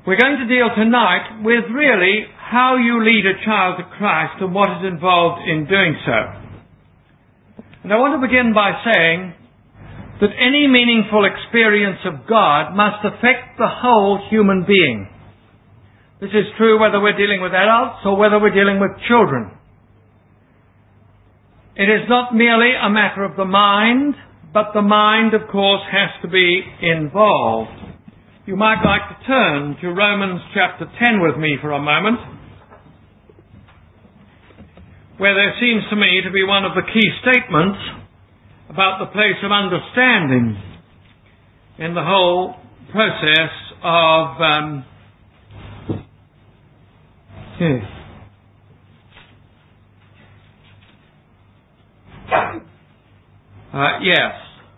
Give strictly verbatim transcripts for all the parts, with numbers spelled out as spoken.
We're going to deal tonight with really how you lead a child to Christ and what is involved in doing so. And I want to begin by saying that any meaningful experience of God must affect the whole human being. This is true whether we're dealing with adults or whether we're dealing with children. It is not merely a matter of the mind, but the mind, of course, has to be involved. You might like to turn to Romans chapter ten with me for a moment, where there seems to me to be one of the key statements about the place of understanding in the whole process of um, yes. Uh, yes.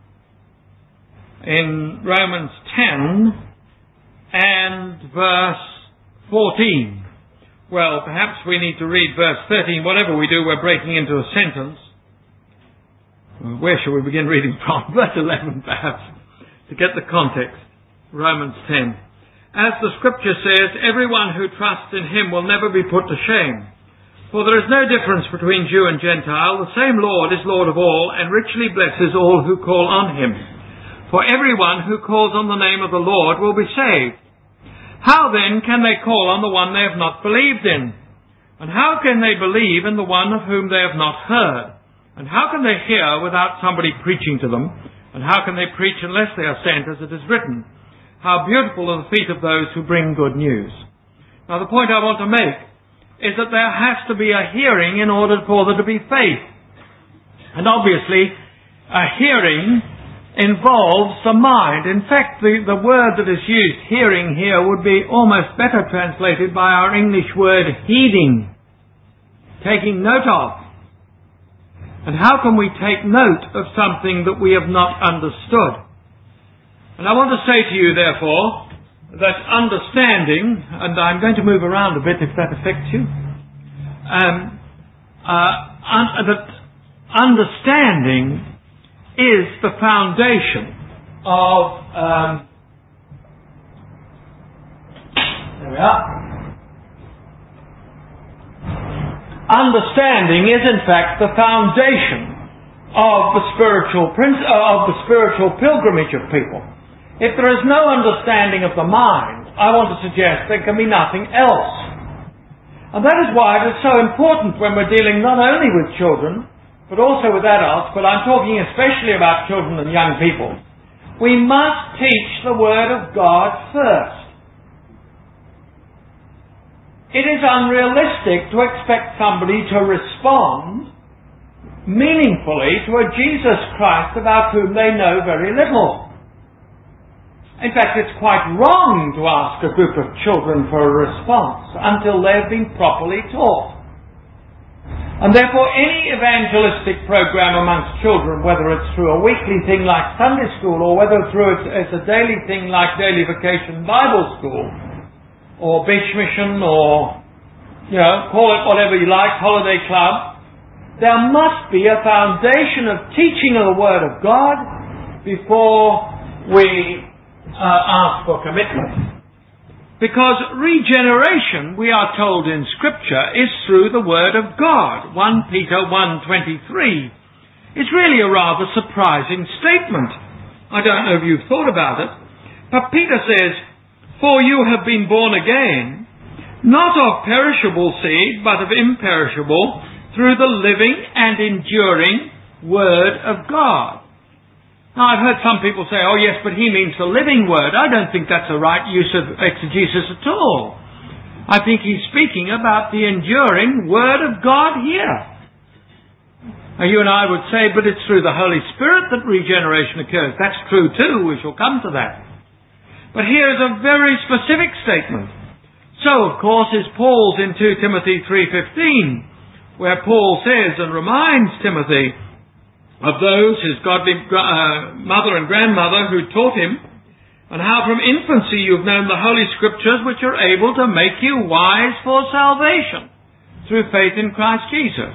In Romans ten and verse fourteen. Well, perhaps we need to read verse thirteen. Whatever we do, we're breaking into a sentence. Where shall we begin reading from? Verse eleven, perhaps, to get the context. Romans ten. As the scripture says, everyone who trusts in him will never be put to shame. For there is no difference between Jew and Gentile. The same Lord is Lord of all, and richly blesses all who call on him. For everyone who calls on the name of the Lord will be saved. How then can they call on the one they have not believed in? And how can they believe in the one of whom they have not heard? And how can they hear without somebody preaching to them? And how can they preach unless they are sent, as it is written? How beautiful are the feet of those who bring good news. Now the point I want to make is that there has to be a hearing in order for there to be faith. And obviously, a hearing involves the mind. In fact, the, the word that is used, hearing, here, would be almost better translated by our English word heeding, taking note of. And how can we take note of something that we have not understood? And I want to say to you, therefore, that understanding, and I'm going to move around a bit if that affects you, um, uh, un- that understanding is the foundation of, um, there we are. Understanding is in fact the foundation of the spiritual princ- uh, of the spiritual pilgrimage of people. If there is no understanding of the mind, I want to suggest there can be nothing else. And that is why it is so important when we're dealing not only with children, but also with adults, but I'm talking especially about children and young people. We must teach the Word of God first. It is unrealistic to expect somebody to respond meaningfully to a Jesus Christ about whom they know very little. In fact, it's quite wrong to ask a group of children for a response until they have been properly taught. And therefore, any evangelistic program amongst children, whether it's through a weekly thing like Sunday school or whether through it's a daily thing like Daily Vacation Bible School or Beach Mission or, you know, call it whatever you like, Holiday Club, there must be a foundation of teaching of the Word of God before we Uh, ask for commitment. Because regeneration, we are told in Scripture, is through the Word of God. First Peter one twenty-three is really a rather surprising statement. I don't know if you've thought about it, but Peter says, "For you have been born again, not of perishable seed, but of imperishable, through the living and enduring Word of God." Now, I've heard some people say, oh yes, but he means the living Word. I don't think that's a right use of exegesis at all. I think he's speaking about the enduring Word of God here. Now, you and I would say, but it's through the Holy Spirit that regeneration occurs. That's true too, we shall come to that. But here is a very specific statement. So, of course, is Paul's in Second Timothy three fifteen, where Paul says and reminds Timothy of those, his godly uh, mother and grandmother, who taught him, and how from infancy you've known the Holy Scriptures, which are able to make you wise for salvation through faith in Christ Jesus.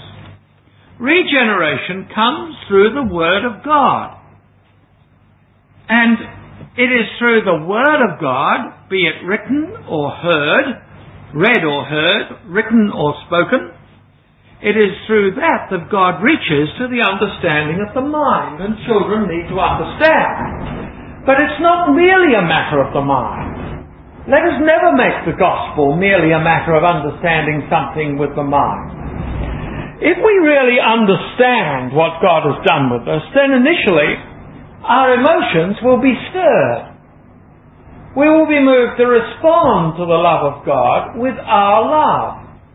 Regeneration comes through the Word of God. And It is through the Word of God, be it written or heard, read or heard, written or spoken, it is through that that God reaches to the understanding of the mind, and children need to understand. But it's not merely a matter of the mind. Let us never make the gospel merely a matter of understanding something with the mind. If we really understand what God has done with us, then initially our emotions will be stirred. We will be moved to respond to the love of God with our love.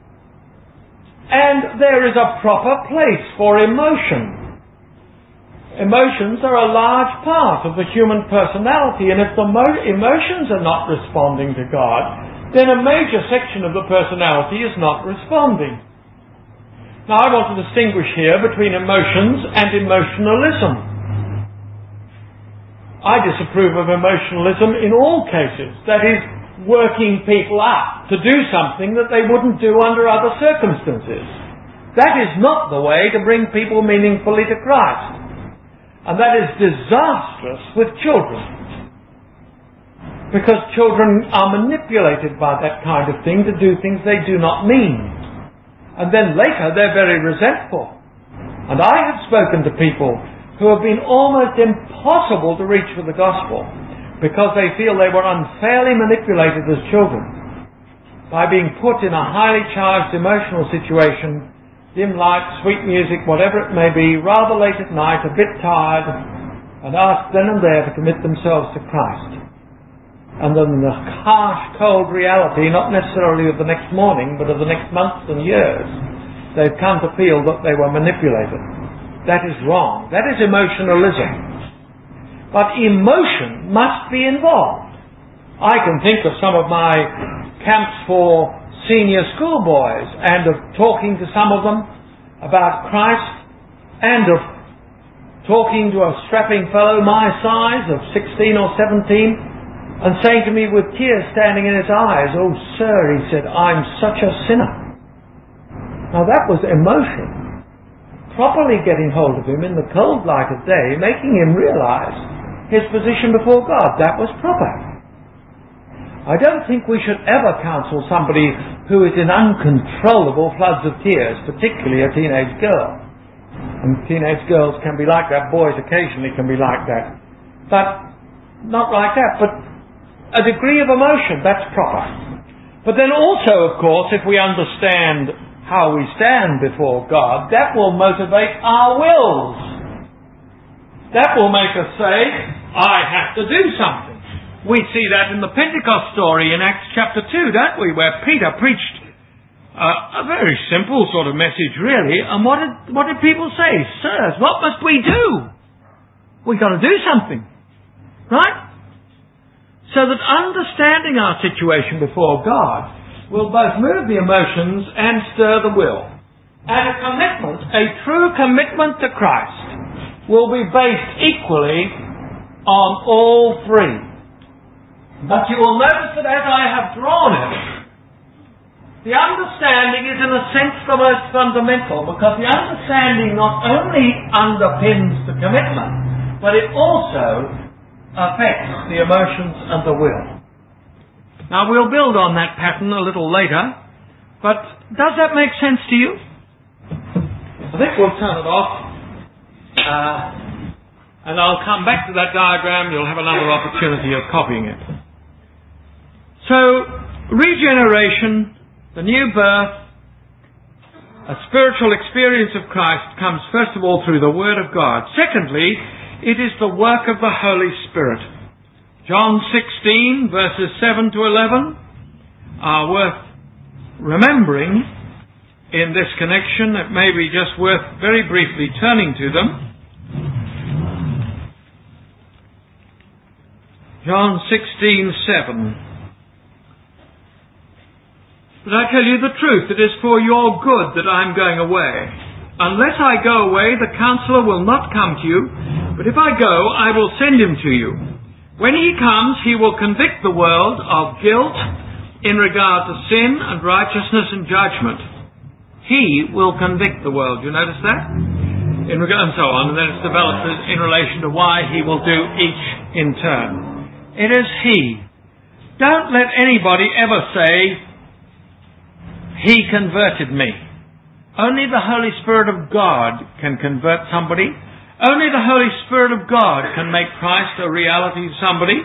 And there is a proper place for emotion. Emotions are a large part of the human personality, and if the mo- emotions are not responding to God, then a major section of the personality is not responding. Now, I want to distinguish here between emotions and emotionalism. I disapprove of emotionalism in all cases. That is, working people up to do something that they wouldn't do under other circumstances. That is not the way to bring people meaningfully to Christ. And that is disastrous with children. Because children are manipulated by that kind of thing to do things they do not mean. And then later they're very resentful. And I have spoken to people who have been almost impossible to reach with the gospel because they feel they were unfairly manipulated as children by being put in a highly charged emotional situation, dim lights, sweet music, whatever it may be, rather late at night, a bit tired, and asked then and there to commit themselves to Christ. And then the harsh, cold reality, not necessarily of the next morning, but of the next months and years, they've come to feel that they were manipulated. That is wrong. That is emotionalism. But emotion must be involved. I can think of some of my camps for senior schoolboys and of talking to some of them about Christ and of talking to a strapping fellow my size of sixteen or seventeen and saying to me with tears standing in his eyes, "Oh, sir," he said, "I'm such a sinner." Now that was emotion. Properly getting hold of him in the cold light of day, making him realize his position before God. That was proper. I don't think we should ever counsel somebody who is in uncontrollable floods of tears, particularly a teenage girl. And teenage girls can be like that, boys occasionally can be like that. But not like that, but a degree of emotion, that's proper. But then also, of course, if we understand how we stand before God, that will motivate our wills. That will make us say, I have to do something. We see that in the Pentecost story in Acts chapter two, don't we, where Peter preached uh, a very simple sort of message, really. And what did, what did people say? Sirs, what must we do? We've got to do something. Right? So that understanding our situation before God will both move the emotions and stir the will. And a commitment, a true commitment to Christ, will be based equally on all three. But you will notice that as I have drawn it, the understanding is in a sense the most fundamental, because the understanding not only underpins the commitment, but it also affects the emotions and the will. Now we'll build on that pattern a little later, but does that make sense to you? I think we'll turn it off. Uh, and I'll come back to that diagram. You'll have another opportunity of copying it. So, regeneration, the new birth, a spiritual experience of Christ comes first of all through the Word of God. Secondly, it is the work of the Holy Spirit. John sixteen, verses seven to eleven, are worth remembering in this connection. It may be just worth very briefly turning to them. John sixteen, seven. But I tell you the truth, it is for your good that I am going away. Unless I go away, the Counselor will not come to you, but if I go, I will send him to you. When he comes, he will convict the world of guilt in regard to sin and righteousness and judgment. He will convict the world. You notice that? In regard, and so on, and then it's developed in relation to why he will do each in turn. It is He. Don't let anybody ever say, He converted me. Only the Holy Spirit of God can convert somebody. Only the Holy Spirit of God can make Christ a reality to somebody.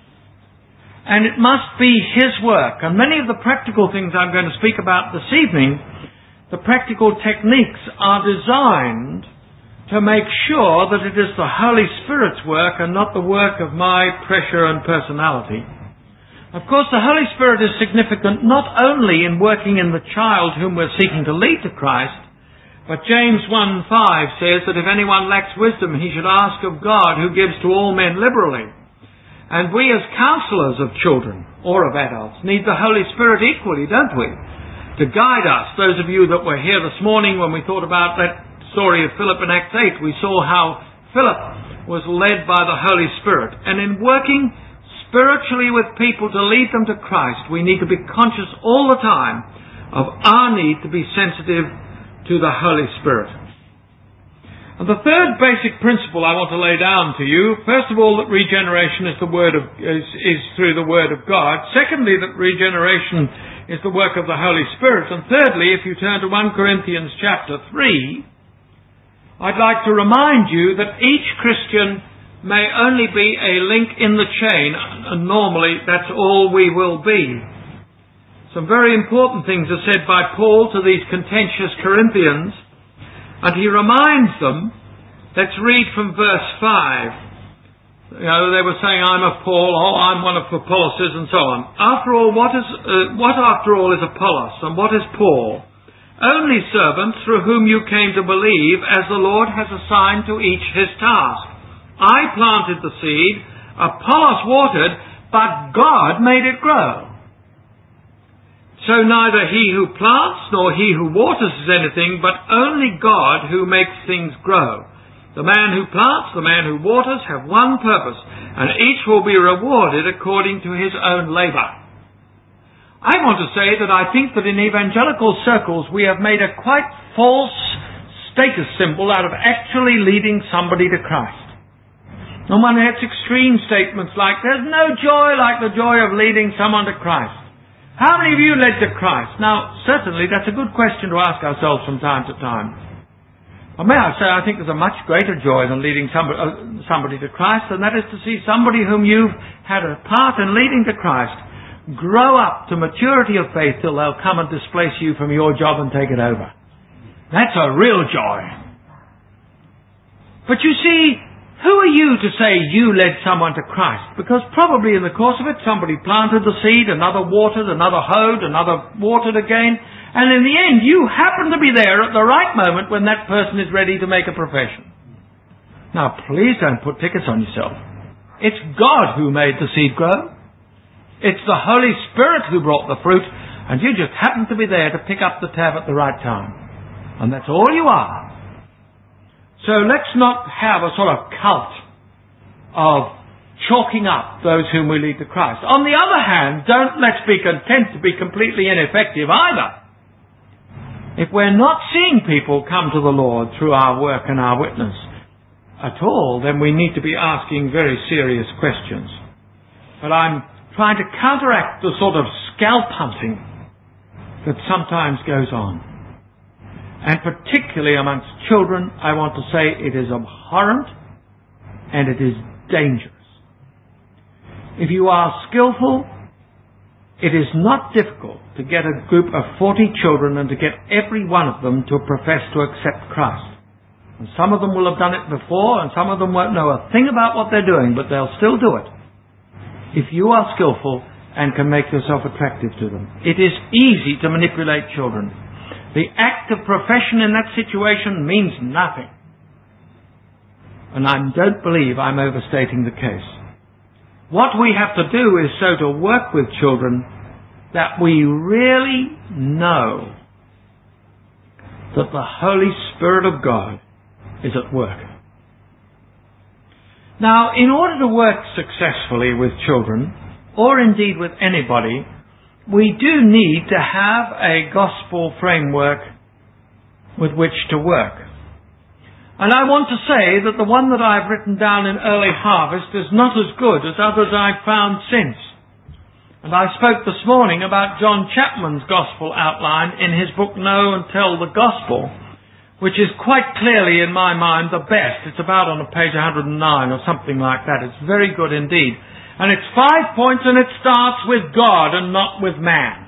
And it must be His work. And many of the practical things I'm going to speak about this evening, the practical techniques are designed to make sure that it is the Holy Spirit's work and not the work of my pressure and personality. Of course, the Holy Spirit is significant not only in working in the child whom we're seeking to lead to Christ, but James one five says that if anyone lacks wisdom, he should ask of God, who gives to all men liberally. And we as counselors of children, or of adults, need the Holy Spirit equally, don't we? To guide us. Those of you that were here this morning when we thought about that story of Philip in Acts eight, we saw how Philip was led by the Holy Spirit. And in working spiritually with people to lead them to Christ, we need to be conscious all the time of our need to be sensitive to the Holy Spirit. And the third basic principle I want to lay down to you, first of all, that regeneration is the word of is, is through the Word of God. Secondly, that regeneration is the work of the Holy Spirit. And thirdly, if you turn to First Corinthians chapter three, I'd like to remind you that each Christian may only be a link in the chain, and normally that's all we will be. Some very important things are said by Paul to these contentious Corinthians, and he reminds them. Let's read from verse five. You know, they were saying, I'm of Paul, oh, I'm one of Apollos, and so on. After all, what is, uh, what after all is Apollos, and what is Paul? Only servants through whom you came to believe, as the Lord has assigned to each his task. I planted the seed, Apollos watered, but God made it grow. So neither he who plants nor he who waters is anything, but only God who makes things grow. The man who plants, the man who waters have one purpose, and each will be rewarded according to his own labour. I want to say that I think that in evangelical circles we have made a quite false status symbol out of actually leading somebody to Christ. And one has extreme statements like, there's no joy like the joy of leading someone to Christ. How many of you led to Christ? Now, certainly that's a good question to ask ourselves from time to time. Well, may I say, I think there's a much greater joy than leading somebody, uh, somebody to Christ, and that is to see somebody whom you've had a part in leading to Christ grow up to maturity of faith till they'll come and displace you from your job and take it over. That's a real joy. But you see, who are you to say you led someone to Christ? Because probably in the course of it, somebody planted the seed, another watered, another hoed, another watered again, and in the end, you happen to be there at the right moment when that person is ready to make a profession. Now, please don't put tickets on yourself. It's God who made the seed grow. It's the Holy Spirit who brought the fruit, and you just happen to be there to pick up the tab at the right time. And that's all you are. So let's not have a sort of cult of chalking up those whom we lead to Christ. On the other hand, don't let's be content to be completely ineffective either. If we're not seeing people come to the Lord through our work and our witness at all, then we need to be asking very serious questions. But I'm trying to counteract the sort of scalp hunting that sometimes goes on. And particularly amongst children, I want to say it is abhorrent and it is dangerous. If you are skillful, it is not difficult to get a group of forty children and to get every one of them to profess to accept Christ. And some of them will have done it before, and some of them won't know a thing about what they're doing, but they'll still do it. If you are skillful and can make yourself attractive to them. It is easy to manipulate children. The act of profession in that situation means nothing. And I don't believe I'm overstating the case. What we have to do is so to work with children that we really know that the Holy Spirit of God is at work. Now, in order to work successfully with children, or indeed with anybody, we do need to have a gospel framework with which to work. And I want to say that the one that I've written down in Early Harvest is not as good as others I've found since. And I spoke this morning about John Chapman's Gospel outline in his book Know and Tell the Gospel, which is quite clearly, in my mind, the best. It's about on page one hundred nine or something like that. It's very good indeed. And it's five points, and it starts with God and not with man.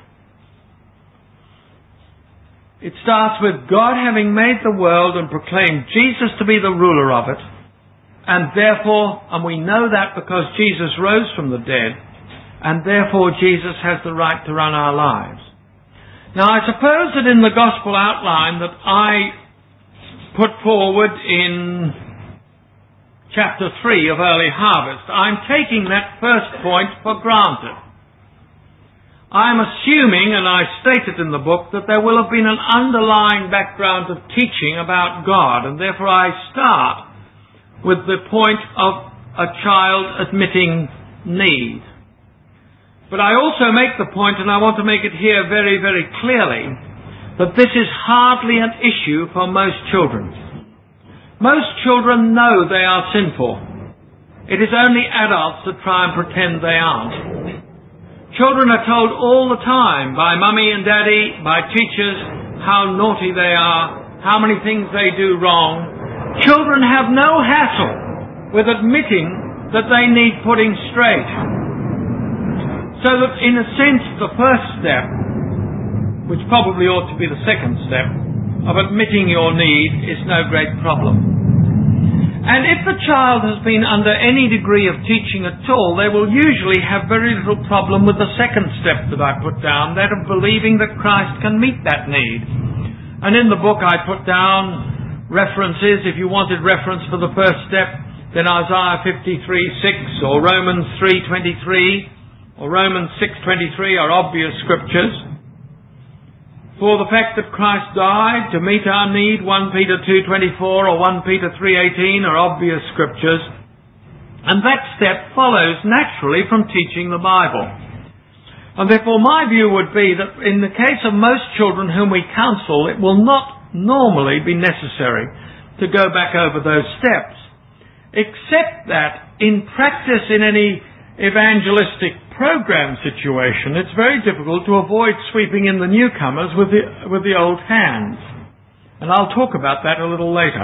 It starts with God having made the world and proclaimed Jesus to be the ruler of it. And therefore, and we know that because Jesus rose from the dead, and therefore Jesus has the right to run our lives. Now I suppose that in the gospel outline that I put forward in chapter three of Early Harvest, I'm taking that first point for granted. I'm assuming, and I stated in the book, that there will have been an underlying background of teaching about God, and therefore I start with the point of a child admitting need. But I also make the point, and I want to make it here very, very clearly, that this is hardly an issue for most children. Most children know they are sinful. It is only adults that try and pretend they aren't. Children are told all the time by mummy and daddy, by teachers, how naughty they are, how many things they do wrong. Children have no hassle with admitting that they need putting straight. So that in a sense the first step, which probably ought to be the second step, of admitting your need is no great problem. And if the child has been under any degree of teaching at all, they will usually have very little problem with the second step that I put down, that of believing that Christ can meet that need. And in the book I put down references, if you wanted reference for the first step, then Isaiah fifty-three six or Romans three twenty-three or Romans six twenty-three are obvious scriptures. For the fact that Christ died to meet our need, First Peter two twenty-four or First Peter three eighteen are obvious scriptures. And that step follows naturally from teaching the Bible. And therefore my view would be that in the case of most children whom we counsel, it will not normally be necessary to go back over those steps. Except that in practice in any evangelistic program situation, it's very difficult to avoid sweeping in the newcomers with the, with the old hands. And I'll talk about that a little later.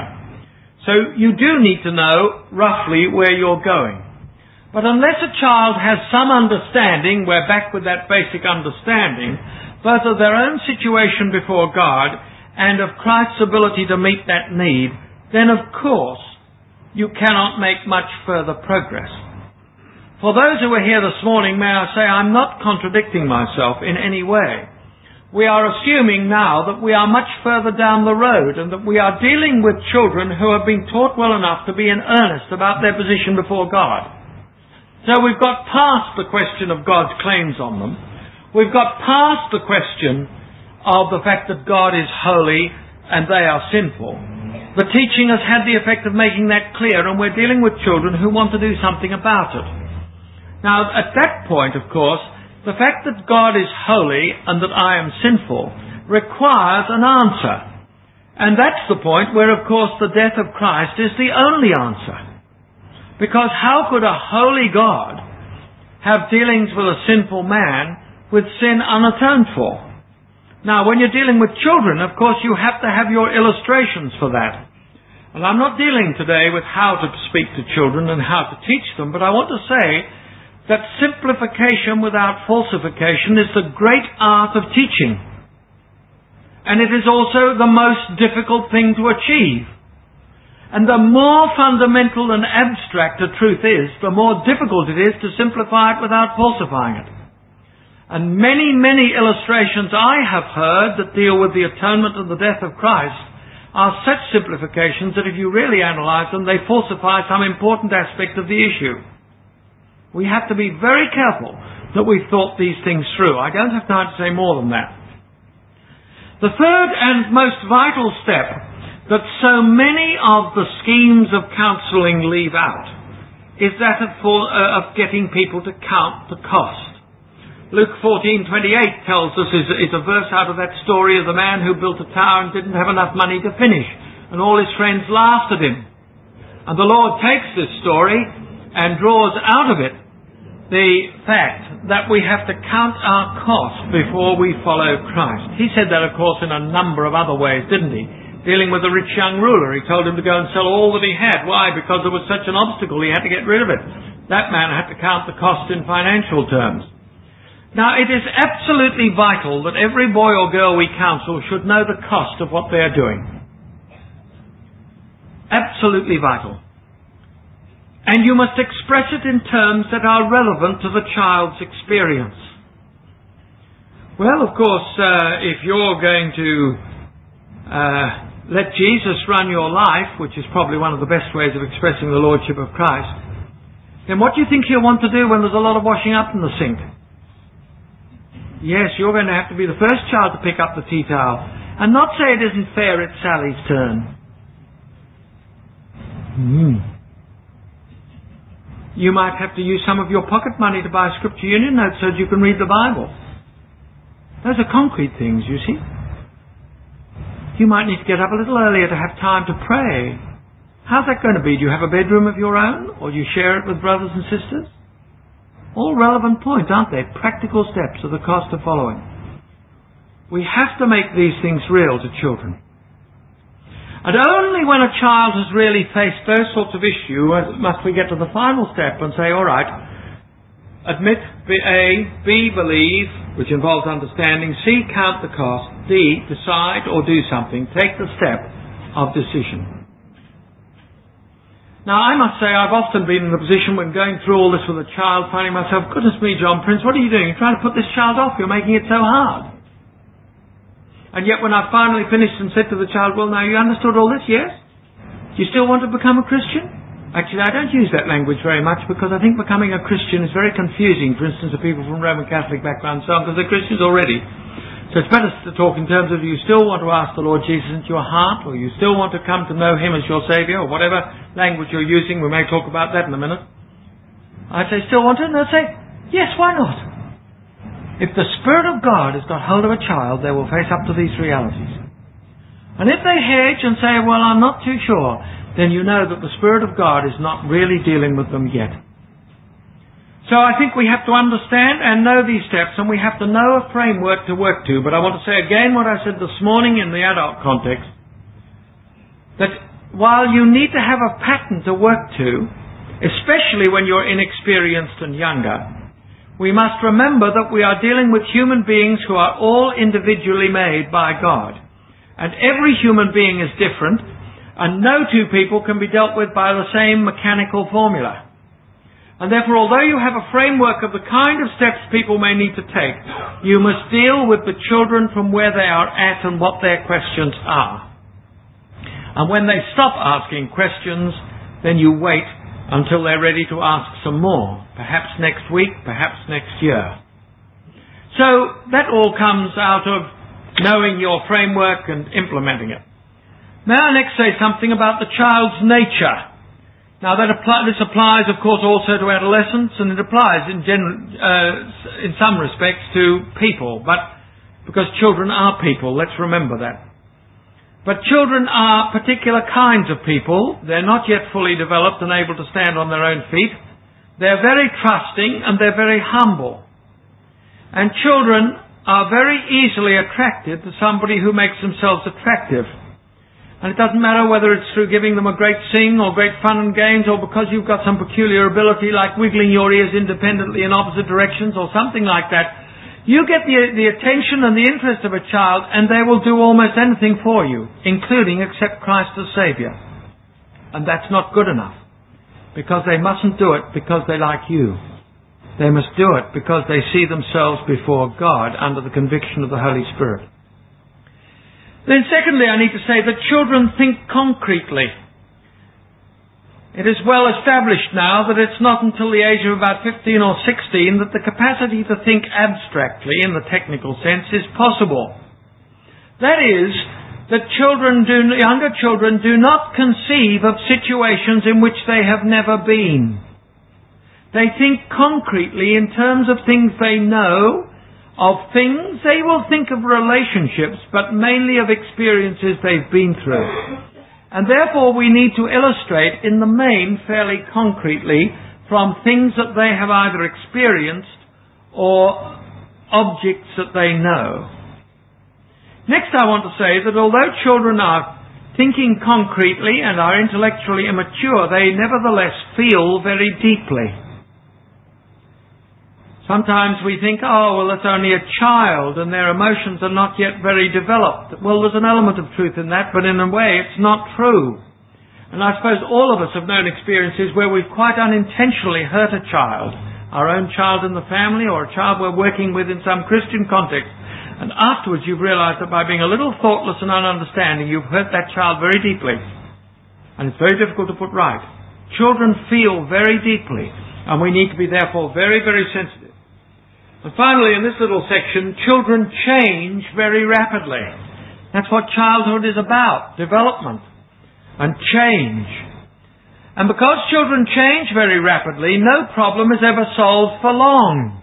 So you do need to know roughly where you're going. But unless a child has some understanding, we're back with that basic understanding, both of their own situation before God and of Christ's ability to meet that need, then of course you cannot make much further progress. For those who are here this morning, may I say I'm not contradicting myself in any way. We are assuming now that we are much further down the road and that we are dealing with children who have been taught well enough to be in earnest about their position before God. So we've got past the question of God's claims on them. We've got past the question of the fact that God is holy and they are sinful. The teaching has had the effect of making that clear, and we're dealing with children who want to do something about it. Now, at that point, of course, the fact that God is holy and that I am sinful requires an answer. And that's the point where, of course, the death of Christ is the only answer. Because how could a holy God have dealings with a sinful man with sin unatoned for? Now, when you're dealing with children, of course, you have to have your illustrations for that. And I'm not dealing today with how to speak to children and how to teach them, but I want to say that simplification without falsification is the great art of teaching. And it is also the most difficult thing to achieve. And the more fundamental and abstract a truth is, the more difficult it is to simplify it without falsifying it. And many, many illustrations I have heard that deal with the atonement and the death of Christ are such simplifications that if you really analyze them, they falsify some important aspect of the issue. We have to be very careful that we've thought these things through. I don't have time to say more than that. The third and most vital step that so many of the schemes of counselling leave out is that of, for, uh, of getting people to count the cost. Luke fourteen twenty-eight tells us, is, is a verse out of that story of the man who built a tower and didn't have enough money to finish. and all his friends laughed at him. And the Lord takes this story and draws out of it the fact that we have to count our cost before we follow Christ. He said that, of course, in a number of other ways, didn't he? Dealing with the rich young ruler, he told him to go and sell all that he had. Why? Because there was such an obstacle, he had to get rid of it. That man had to count the cost in financial terms. Now, it is absolutely vital that every boy or girl we counsel should know the cost of what they are doing. Absolutely vital. And you must express it in terms that are relevant to the child's experience. Well, of course, uh, if you're going to uh, let Jesus run your life, which is probably one of the best ways of expressing the Lordship of Christ, then what do you think he'll want to do when there's a lot of washing up in the sink? Yes, you're going to have to be the first child to pick up the tea towel. And not say it isn't fair, it's Sally's turn. Hmm. You might have to use some of your pocket money to buy Scripture Union notes so that you can read the Bible. Those are concrete things, you see. You might need to get up a little earlier to have time to pray. How's that going to be? Do you have a bedroom of your own? Or do you share it with brothers and sisters? All relevant points, aren't they? Practical steps of the cost of following. We have to make these things real to children. And only when a child has really faced those sorts of issues must we get to the final step and say, all right, admit, A, B, believe, which involves understanding, C, count the cost, D, decide or do something, take the step of decision. Now, I must say I've often been in the position when going through all this with a child, finding myself, goodness me, John Prince, what are you doing? You're trying to put this child off. You're making it so hard. And yet when I finally finished and said to the child, well, now you understood all this, yes? Do you still want to become a Christian? Actually, I don't use that language very much because I think becoming a Christian is very confusing, for instance, to people from Roman Catholic background and so on, because they're Christians already. So it's better to talk in terms of you still want to ask the Lord Jesus into your heart, or you still want to come to know Him as your Saviour, or whatever language you're using. We may talk about that in a minute. I'd say, still want it? And they'll say, yes, why not? If the Spirit of God has got hold of a child, they will face up to these realities. And if they hedge and say, well, I'm not too sure, then you know that the Spirit of God is not really dealing with them yet. So I think we have to understand and know these steps, and we have to know a framework to work to. But I want to say again what I said this morning in the adult context, that while you need to have a pattern to work to, especially when you're inexperienced and younger, we must remember that we are dealing with human beings who are all individually made by God. And every human being is different, and no two people can be dealt with by the same mechanical formula. And therefore, although you have a framework of the kind of steps people may need to take, you must deal with the children from where they are at and what their questions are. And when they stop asking questions, then you wait until they're ready to ask some more. Perhaps next week, perhaps next year. So that all comes out of knowing your framework and implementing it. May I next say something about the child's nature. Now that apply, this applies, of course, also to adolescents, and it applies in general, uh, in some respects to people. But because children are people, let's remember that. But children are particular kinds of people. They're not yet fully developed and able to stand on their own feet. They're very trusting and they're very humble. And children are very easily attracted to somebody who makes themselves attractive. And it doesn't matter whether it's through giving them a great sing or great fun and games, or because you've got some peculiar ability like wiggling your ears independently in opposite directions or something like that. You get the, the attention and the interest of a child, and they will do almost anything for you, including accept Christ as Saviour. And that's not good enough, because they mustn't do it because they like you. They must do it because they see themselves before God under the conviction of the Holy Spirit. Then secondly, I need to say that children think concretely. It is well established now that it's not until the age of about fifteen or sixteen that the capacity to think abstractly, in the technical sense, is possible. That is, that children do, younger children do not conceive of situations in which they have never been. They think concretely in terms of things they know, of things. They will think of relationships, but mainly of experiences they've been through. And therefore we need to illustrate in the main fairly concretely from things that they have either experienced or objects that they know. Next I want to say that although children are thinking concretely and are intellectually immature, they nevertheless feel very deeply. Sometimes we think, oh, well, it's only a child and their emotions are not yet very developed. Well, there's an element of truth in that, but in a way it's not true. And I suppose all of us have known experiences where we've quite unintentionally hurt a child, our own child in the family or a child we're working with in some Christian context. And afterwards you've realized that by being a little thoughtless and ununderstanding, you've hurt that child very deeply. And it's very difficult to put right. Children feel very deeply, and we need to be therefore very, very sensitive. And finally, in this little section, children change very rapidly. That's what childhood is about, development and change. And because children change very rapidly, no problem is ever solved for long.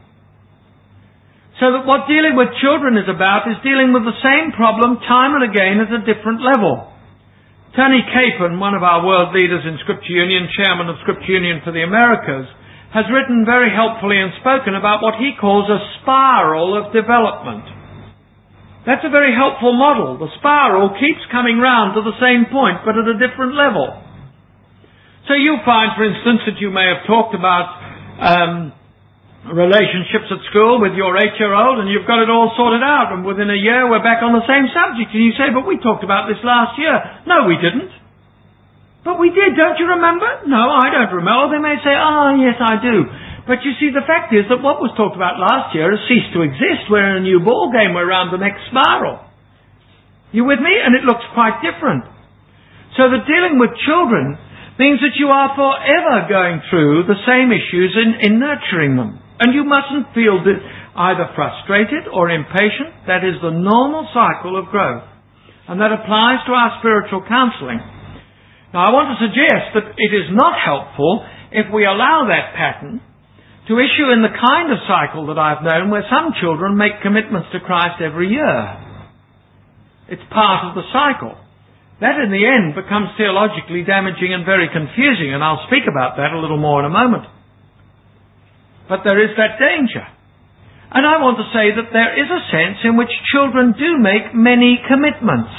So that what dealing with children is about is dealing with the same problem time and again at a different level. Tony Capon, one of our world leaders in Scripture Union, chairman of Scripture Union for the Americas, has written very helpfully and spoken about what he calls a spiral of development. That's a very helpful model. The spiral keeps coming round to the same point, but at a different level. So you find, for instance, that you may have talked about um, relationships at school with your eight-year-old, and you've got it all sorted out, and within a year we're back on the same subject, and you say, but we talked about this last year. No, we didn't. But we did, don't you remember? No, I don't remember. They may say, ah, oh, yes, I do. But you see, the fact is that what was talked about last year has ceased to exist. We're in a new ball game. We're around the next spiral. You with me? And it looks quite different. So that dealing with children means that you are forever going through the same issues in, in nurturing them. And you mustn't feel either frustrated or impatient. That is the normal cycle of growth. And that applies to our spiritual counselling. Now, I want to suggest that it is not helpful if we allow that pattern to issue in the kind of cycle that I've known where some children make commitments to Christ every year. It's part of the cycle. That in the end becomes theologically damaging and very confusing, and I'll speak about that a little more in a moment. But there is that danger. And I want to say that there is a sense in which children do make many commitments.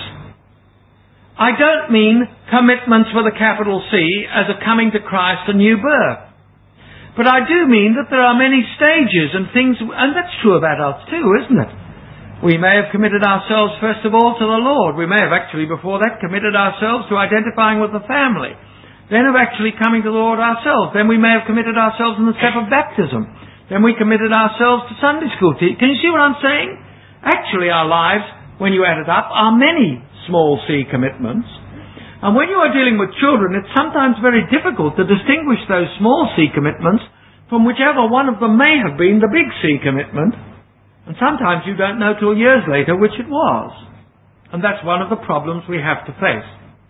I don't mean commitments with a capital C as a coming to Christ, a new birth. But I do mean that there are many stages and things, and that's true of adults too, isn't it? We may have committed ourselves first of all to the Lord. We may have actually before that committed ourselves to identifying with the family. Then of actually coming to the Lord ourselves. Then we may have committed ourselves in the step of baptism. Then we committed ourselves to Sunday school teaching. Can you see what I'm saying? Actually our lives, when you add it up, are many small C commitments. And when you are dealing with children, it's sometimes very difficult to distinguish those small C commitments from whichever one of them may have been the big C commitment. And sometimes you don't know till years later which it was. And that's one of the problems we have to face.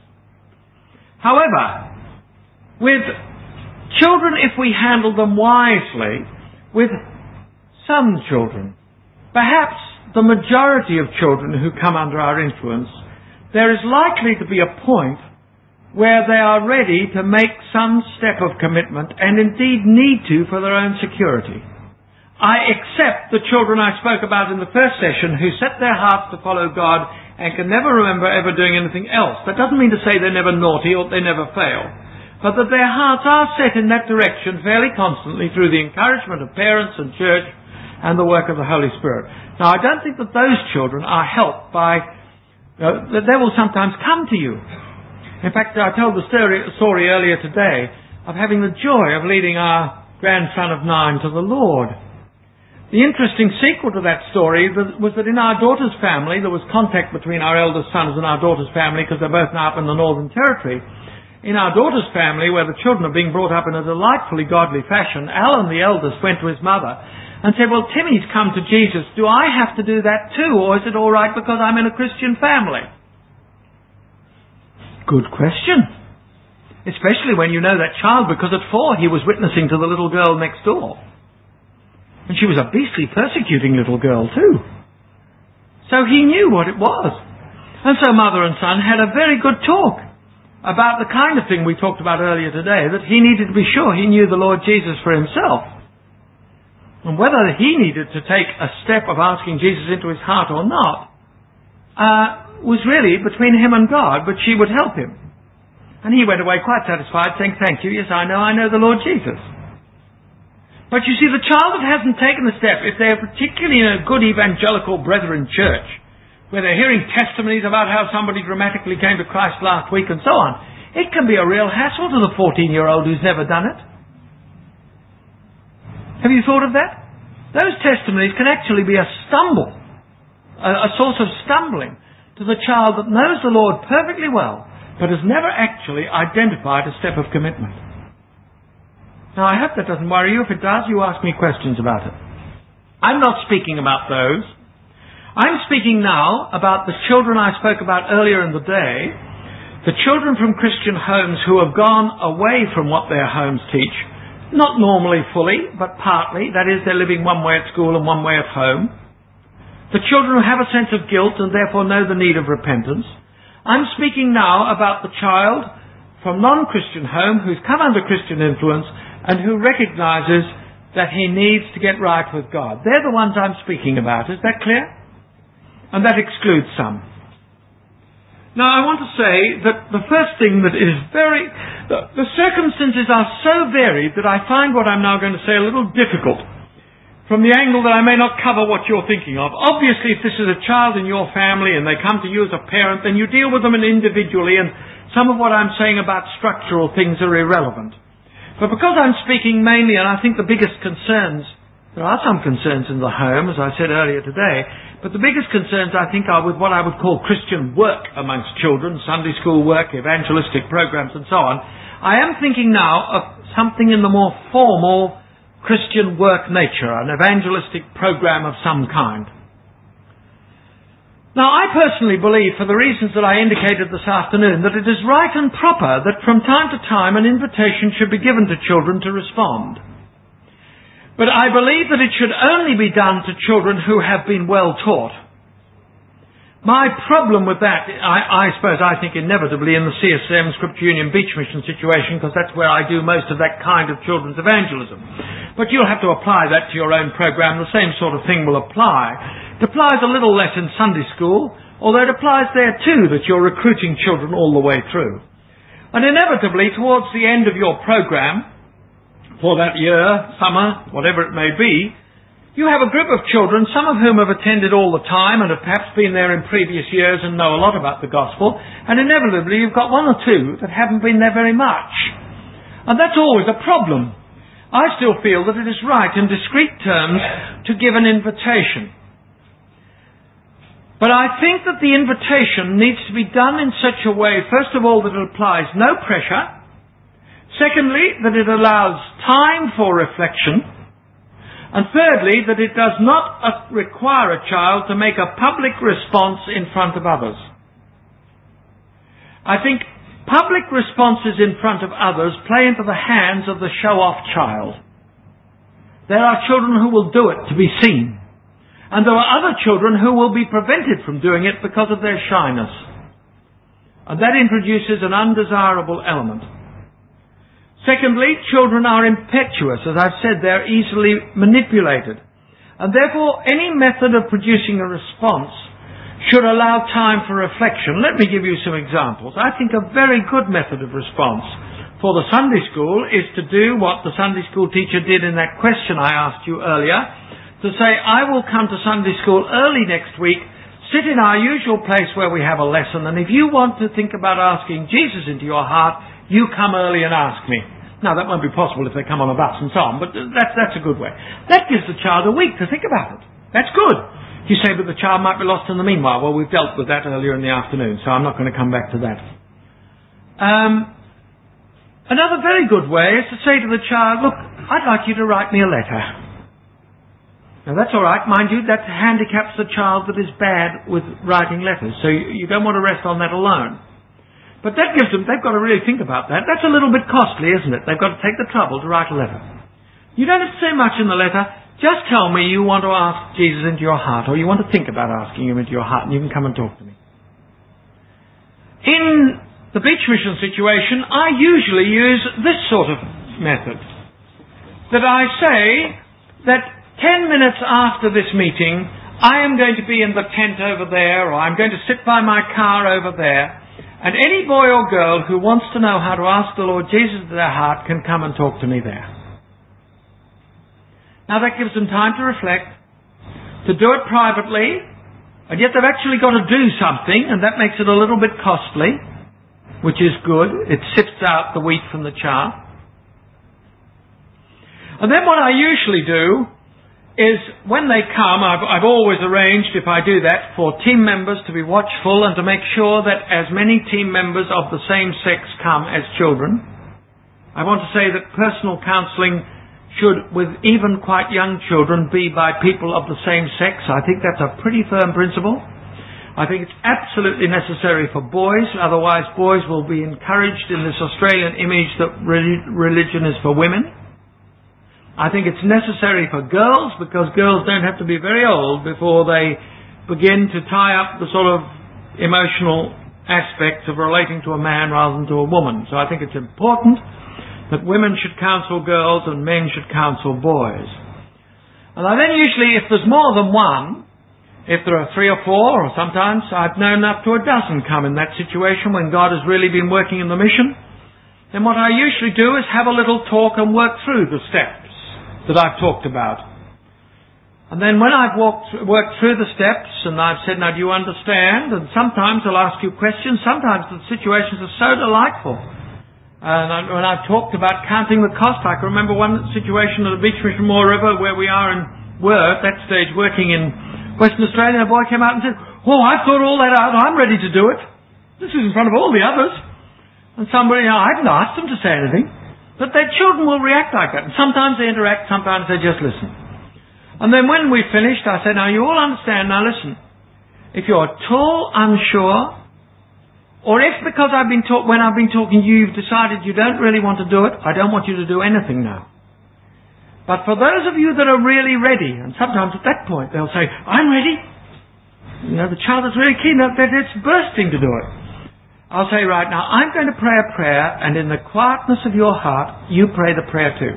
However, with children, if we handle them wisely, with some children, perhaps the majority of children who come under our influence, there is likely to be a point where they are ready to make some step of commitment and indeed need to for their own security. I accept the children I spoke about in the first session who set their hearts to follow God and can never remember ever doing anything else. That doesn't mean to say they're never naughty or they never fail, but that their hearts are set in that direction fairly constantly through the encouragement of parents and church and the work of the Holy Spirit. Now, I don't think that those children are helped by Uh, they will sometimes come to you. In fact, I told the story, story earlier today of having the joy of leading our grandson of nine to the Lord. The interesting sequel to that story was that in our daughter's family, there was contact between our eldest sons and our daughter's family because they're both now up in the Northern Territory. In our daughter's family, where the children are being brought up in a delightfully godly fashion, Alan, the eldest, went to his mother and said, well, Timmy's come to Jesus. Do I have to do that too, or is it all right because I'm in a Christian family? Good question. Especially when you know that child, because at four he was witnessing to the little girl next door. And she was a beastly persecuting little girl too. So he knew what it was. And so mother and son had a very good talk. about the kind of thing we talked about earlier today, that he needed to be sure he knew the Lord Jesus for himself. And whether he needed to take a step of asking Jesus into his heart or not, uh, was really between him and God, but she would help him. And he went away quite satisfied, saying, thank you, yes, I know, I know the Lord Jesus. But you see, the child that hasn't taken the step, if they're particularly in a good evangelical brethren church, where they're hearing testimonies about how somebody dramatically came to Christ last week and so on, it can be a real hassle to the fourteen-year-old who's never done it. Have you thought of that? Those testimonies can actually be a stumble, a, a source of stumbling to the child that knows the Lord perfectly well, but has never actually identified a step of commitment. Now, I hope that doesn't worry you. If it does, you ask me questions about it. I'm not speaking about those. I'm speaking now about the children I spoke about earlier in the day, the children from Christian homes who have gone away from what their homes teach, not normally fully, but partly. That is, they're living one way at school and one way at home. The children who have a sense of guilt and therefore know the need of repentance. I'm speaking now about the child from non-Christian home who's come under Christian influence and who recognizes that he needs to get right with God. They're the ones I'm speaking about. Is that clear? And that excludes some. Now, I want to say that the first thing that is very... The, the circumstances are so varied that I find what I'm now going to say a little difficult from the angle that I may not cover what you're thinking of. Obviously, if this is a child in your family and they come to you as a parent, then you deal with them individually, and some of what I'm saying about structural things are irrelevant. But because I'm speaking mainly, and I think the biggest concerns, there are some concerns in the home, as I said earlier today, but the biggest concerns, I think, are with what I would call Christian work amongst children, Sunday school work, evangelistic programs, and so on. I am thinking now of something in the more formal Christian work nature, an evangelistic program of some kind. Now, I personally believe, for the reasons that I indicated this afternoon, that it is right and proper that from time to time an invitation should be given to children to respond. But I believe that it should only be done to children who have been well taught. My problem with that, I, I suppose I think inevitably in the C S M, Scripture Union Beach Mission situation, because that's where I do most of that kind of children's evangelism. But you'll have to apply that to your own program. The same sort of thing will apply. It applies a little less in Sunday school, although it applies there too, that you're recruiting children all the way through. And inevitably, towards the end of your program, for that year, summer, whatever it may be, you have a group of children, some of whom have attended all the time and have perhaps been there in previous years and know a lot about the gospel, and inevitably you've got one or two that haven't been there very much. And that's always a problem. I still feel that it is right in discrete terms to give an invitation. But I think that the invitation needs to be done in such a way, first of all, that it applies no pressure. Secondly, that it allows time for reflection. And thirdly, that it does not uh, require a child to make a public response in front of others. I think public responses in front of others play into the hands of the show-off child. There are children who will do it to be seen. And there are other children who will be prevented from doing it because of their shyness. And that introduces an undesirable element. Secondly, children are impetuous. As I've said, they're easily manipulated. And therefore, any method of producing a response should allow time for reflection. Let me give you some examples. I think a very good method of response for the Sunday school is to do what the Sunday school teacher did in that question I asked you earlier, to say, I will come to Sunday school early next week, sit in our usual place where we have a lesson, and if you want to think about asking Jesus into your heart, you come early and ask me. Now, that won't be possible if they come on a bus and so on, but that's, that's a good way. That gives the child a week to think about it. That's good. You say, but the child might be lost in the meanwhile. Well, we've dealt with that earlier in the afternoon, so I'm not going to come back to that. Um, another very good way is to say to the child, look, I'd like you to write me a letter. Now, that's all right. Mind you, that handicaps the child that is bad with writing letters, so you, you don't want to rest on that alone. But that gives them, they've got to really think about that. That's a little bit costly, isn't it? They've got to take the trouble to write a letter. You don't have to say much in the letter. Just tell me you want to ask Jesus into your heart, or you want to think about asking him into your heart, and you can come and talk to me. In the Beach Mission situation, I usually use this sort of method. That I say that ten minutes after this meeting, I am going to be in the tent over there, or I'm going to sit by my car over there, and any boy or girl who wants to know how to ask the Lord Jesus into their heart can come and talk to me there. Now that gives them time to reflect, to do it privately, and yet they've actually got to do something, and that makes it a little bit costly, which is good. It sifts out the wheat from the chaff. And then what I usually do is when they come, I've, I've always arranged, if I do that, for team members to be watchful and to make sure that as many team members of the same sex come as children. I want to say that personal counselling should, with even quite young children, be by people of the same sex. I think that's a pretty firm principle. I think it's absolutely necessary for boys, otherwise boys will be encouraged in this Australian image that religion is for women. I think it's necessary for girls, because girls don't have to be very old before they begin to tie up the sort of emotional aspects of relating to a man rather than to a woman. So I think it's important that women should counsel girls and men should counsel boys. And I then usually, if there's more than one, if there are three or four, or sometimes I've known up to a dozen come in that situation when God has really been working in the mission, then what I usually do is have a little talk and work through the steps that I've talked about. And then when I've walked, worked through the steps and I've said, now do you understand? And sometimes I'll ask you questions. Sometimes the situations are so delightful. And I, when I've talked about counting the cost, I can remember one situation at the Beach Mission Moore River where we are and were at that stage working in Western Australia, and a boy came out and said, oh, I've thought all that out. I'm ready to do it. This is in front of all the others. And somebody, I haven't asked them to say anything. But their children will react like that. And sometimes they interact, sometimes they just listen. And then when we finished, I said, now you all understand, now listen. If you're at all unsure, or if because I've been talk- when I've been talking to you, you've decided you don't really want to do it, I don't want you to do anything now. But for those of you that are really ready, and sometimes at that point they'll say, I'm ready. You know, the child is really keen that it's bursting to do it. I'll say, right now, I'm going to pray a prayer, and in the quietness of your heart, you pray the prayer too.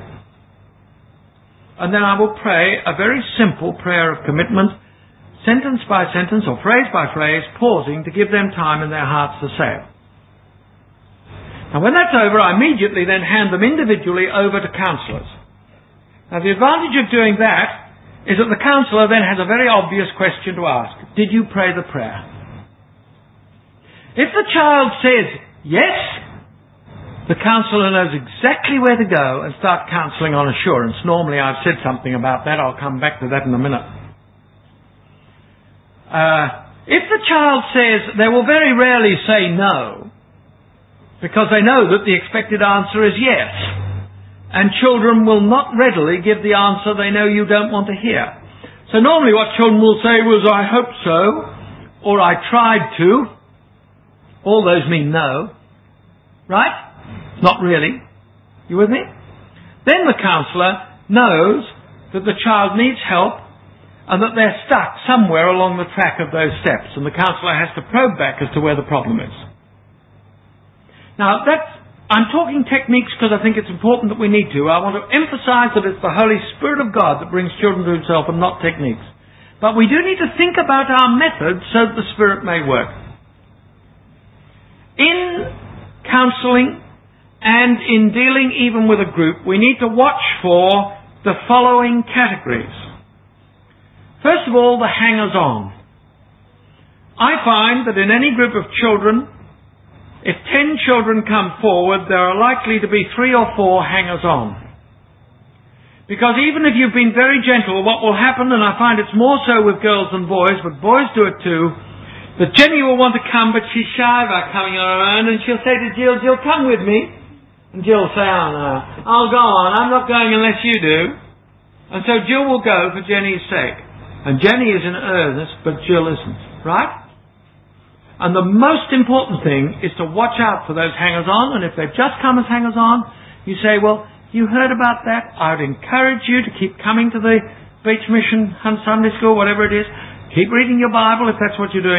And then I will pray a very simple prayer of commitment, sentence by sentence, or phrase by phrase, pausing to give them time in their hearts to say it. Now when that's over, I immediately then hand them individually over to counsellors. Now the advantage of doing that is that the counsellor then has a very obvious question to ask. Did you pray the prayer? If the child says yes, the counsellor knows exactly where to go and start counselling on assurance. Normally I've said something about that. I'll come back to that in a minute. Uh, if the child says, they will very rarely say no, because they know that the expected answer is yes. And children will not readily give the answer they know you don't want to hear. So normally what children will say was, I hope so, or I tried to. All those mean no. Right? Not really. You with me? Then the counsellor knows that the child needs help and that they're stuck somewhere along the track of those steps, and the counsellor has to probe back as to where the problem is. Now, that's, I'm talking techniques because I think it's important that we need to. I want to emphasise that it's the Holy Spirit of God that brings children to Himself and not techniques. But we do need to think about our methods so that the Spirit may work. In counselling and in dealing even with a group, we need to watch for the following categories. First of all, the hangers-on. I find that in any group of children, if ten children come forward, there are likely to be three or four hangers-on. Because even if you've been very gentle, what will happen, and I find it's more so with girls than boys, but boys do it too, that Jenny will want to come, but she's shy about coming on her own, and she'll say to Jill, Jill, come with me. And Jill will say, oh no, I'll go on, I'm not going unless you do. And so Jill will go for Jenny's sake. And Jenny is in earnest, but Jill isn't. Right? And the most important thing is to watch out for those hangers-on, and if they've just come as hangers-on, you say, well, you heard about that, I would encourage you to keep coming to the Beach Mission Sunday School, whatever it is. Keep reading your Bible if that's what you're doing.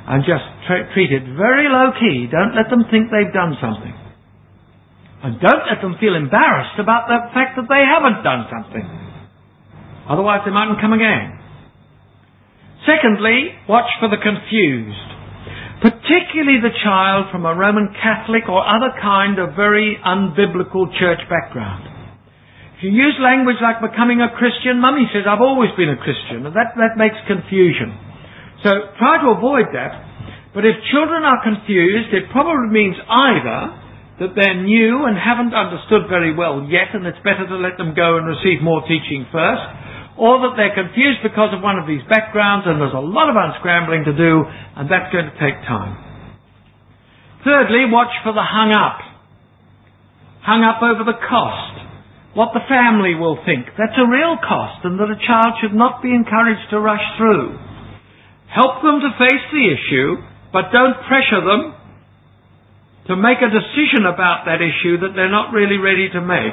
and just tra- treat it very low-key. Don't let them think they've done something. And don't let them feel embarrassed about the fact that they haven't done something. Otherwise they mightn't come again. Secondly, watch for the confused. Particularly the child from a Roman Catholic or other kind of very unbiblical church background. If you use language like becoming a Christian, Mummy says, I've always been a Christian, and that, that makes confusion. So try to avoid that. But if children are confused, it probably means either that they're new and haven't understood very well yet, and it's better to let them go and receive more teaching first, or that they're confused because of one of these backgrounds and there's a lot of unscrambling to do, and that's going to take time. Thirdly, watch for the hung up. Hung up over the cost. What the family will think. That's a real cost, and that a child should not be encouraged to rush through. Help them to face the issue, but don't pressure them to make a decision about that issue that they're not really ready to make.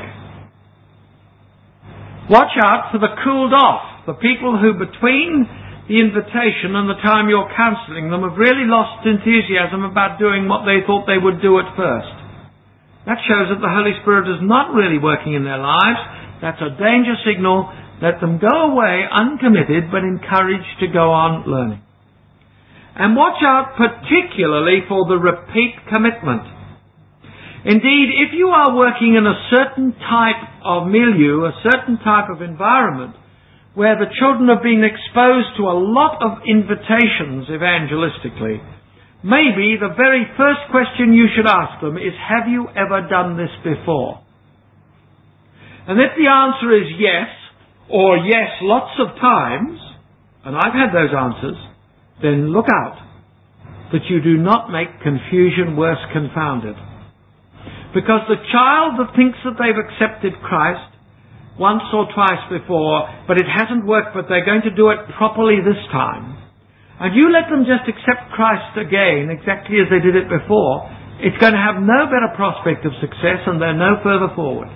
Watch out for the cooled off, the people who between the invitation and the time you're counselling them have really lost enthusiasm about doing what they thought they would do at first. That shows that the Holy Spirit is not really working in their lives. That's a danger signal. Let them go away uncommitted but encouraged to go on learning. And watch out particularly for the repeat commitment. Indeed, if you are working in a certain type of milieu, a certain type of environment, where the children have been exposed to a lot of invitations evangelistically, maybe the very first question you should ask them is, have you ever done this before? And if the answer is yes, or yes lots of times, and I've had those answers, then look out that you do not make confusion worse confounded. Because the child that thinks that they've accepted Christ once or twice before, but it hasn't worked, but they're going to do it properly this time, and you let them just accept Christ again exactly as they did it before, it's going to have no better prospect of success, and they're no further forward.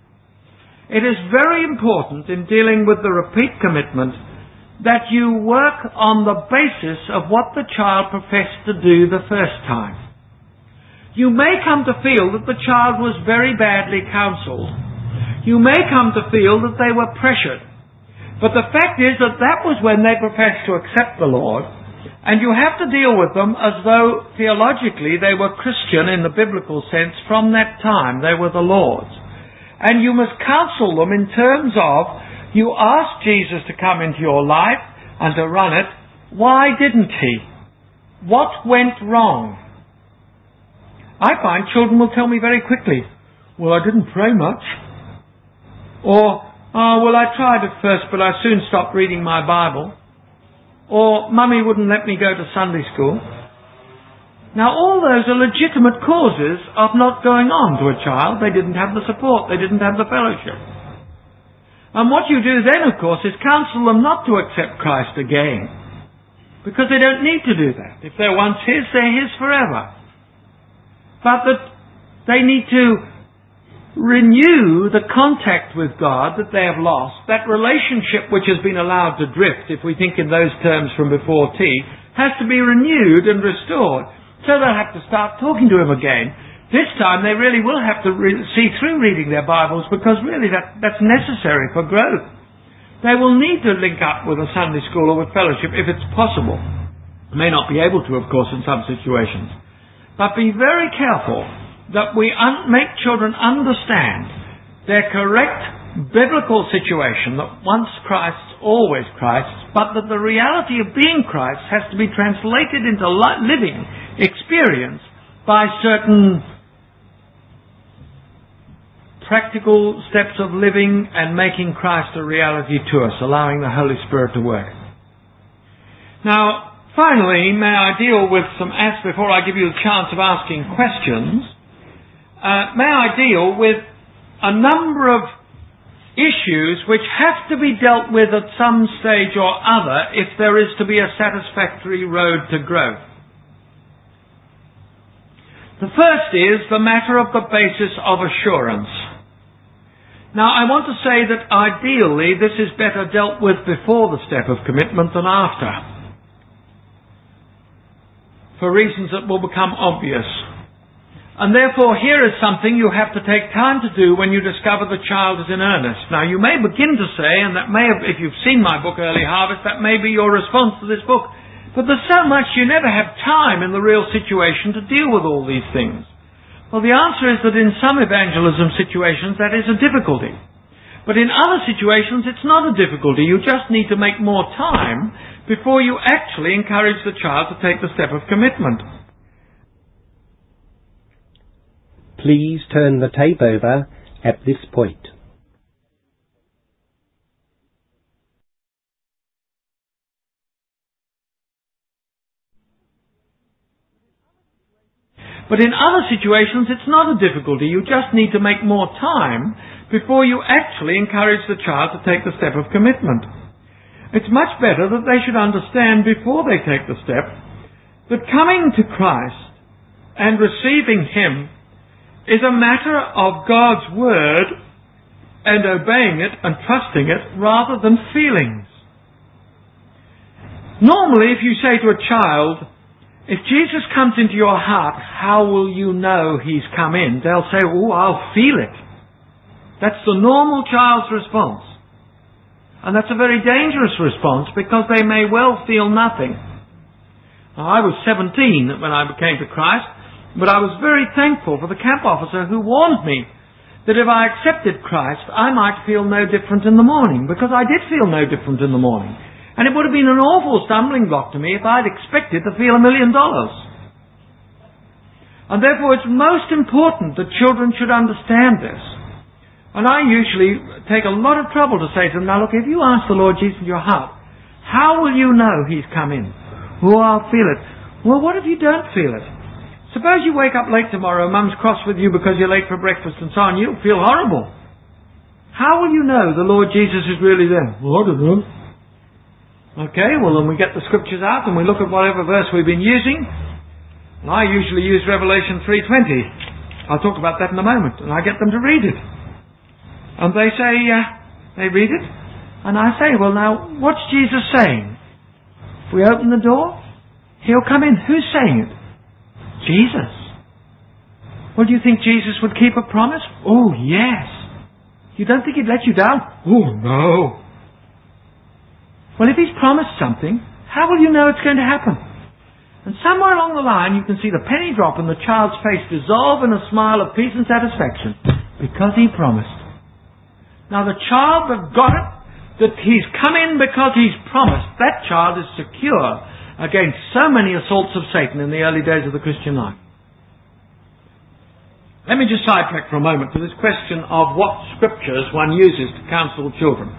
It is very important in dealing with the repeat commitment that you work on the basis of what the child professed to do the first time. You may come to feel that the child was very badly counselled. You may come to feel that they were pressured. But the fact is that that was when they professed to accept the Lord, and you have to deal with them as though theologically they were Christian in the biblical sense from that time. They were the Lord's. And you must counsel them in terms of, you asked Jesus to come into your life and to run it. Why didn't he? What went wrong? I find children will tell me very quickly, well, I didn't pray much. Or, oh, well, I tried at first, but I soon stopped reading my Bible. Or, Mummy wouldn't let me go to Sunday school. Now, all those are legitimate causes of not going on to a child. They didn't have the support. They didn't have the fellowship. And what you do then, of course, is counsel them not to accept Christ again. Because they don't need to do that. If they're once His, they're His forever. But that they need to renew the contact with God that they have lost. That relationship which has been allowed to drift, if we think in those terms from before tea, has to be renewed and restored. So they'll have to start talking to Him again. This time they really will have to re- see through reading their Bibles, because really that, that's necessary for growth. They will need to link up with a Sunday school or with fellowship if it's possible. May not be able to, of course, in some situations. But be very careful that we un- make children understand their correct biblical situation, that once Christ, always Christ, but that the reality of being Christ has to be translated into li- living experience by certain practical steps of living and making Christ a reality to us, allowing the Holy Spirit to work. Now, finally, may I deal with some asks before I give you the chance of asking questions. Uh, may I deal with a number of issues which have to be dealt with at some stage or other if there is to be a satisfactory road to growth. The first is the matter of the basis of assurance. Now, I want to say that ideally this is better dealt with before the step of commitment than after. for reasons that will become obvious. And therefore, here is something you have to take time to do when you discover the child is in earnest. Now, you may begin to say, and that may have, if you've seen my book, Early Harvest, that may be your response to this book, but there's so much you never have time in the real situation to deal with all these things. Well, the answer is that in some evangelism situations, that is a difficulty. But in other situations, it's not a difficulty. You just need to make more time before you actually encourage the child to take the step of commitment. Please turn the tape over at this point. But in other situations, it's not a difficulty. You just need to make more time before you actually encourage the child to take the step of commitment. It's much better that they should understand before they take the step that coming to Christ and receiving Him is a matter of God's Word and obeying it and trusting it rather than feelings. Normally, if you say to a child, if Jesus comes into your heart, how will you know He's come in? They'll say, oh, I'll feel it. That's the normal child's response. And that's a very dangerous response because they may well feel nothing. Now, I was seventeen when I came to Christ, but I was very thankful for the camp officer who warned me that if I accepted Christ, I might feel no different in the morning, because I did feel no different in the morning. And it would have been an awful stumbling block to me if I'd expected to feel a million dollars. And therefore it's most important that children should understand this. And I usually take a lot of trouble to say to them, now look, if you ask the Lord Jesus in your heart, how will you know He's come in? Oh, I'll feel it. Well, what if you don't feel it? Suppose you wake up late tomorrow, Mum's cross with you because you're late for breakfast and so on, you'll feel horrible. How will you know the Lord Jesus is really there? Well, I don't know. Okay, well then we get the scriptures out and we look at whatever verse we've been using. And I usually use Revelation three twenty. I'll talk about that in a moment. And I get them to read it. And they say, uh, they read it. And I say, well now, what's Jesus saying? If we open the door, He'll come in. Who's saying it? Jesus. Well, do you think Jesus would keep a promise? Oh, yes. You don't think He'd let you down? Oh, no. Well, if He's promised something, how will you know it's going to happen? And somewhere along the line, you can see the penny drop in the child's face dissolve in a smile of peace and satisfaction, because He promised. Now, the child that got it, that He's come in because He's promised, that child is secure against so many assaults of Satan in the early days of the Christian life. Let me just sidetrack for a moment to this question of what scriptures one uses to counsel children.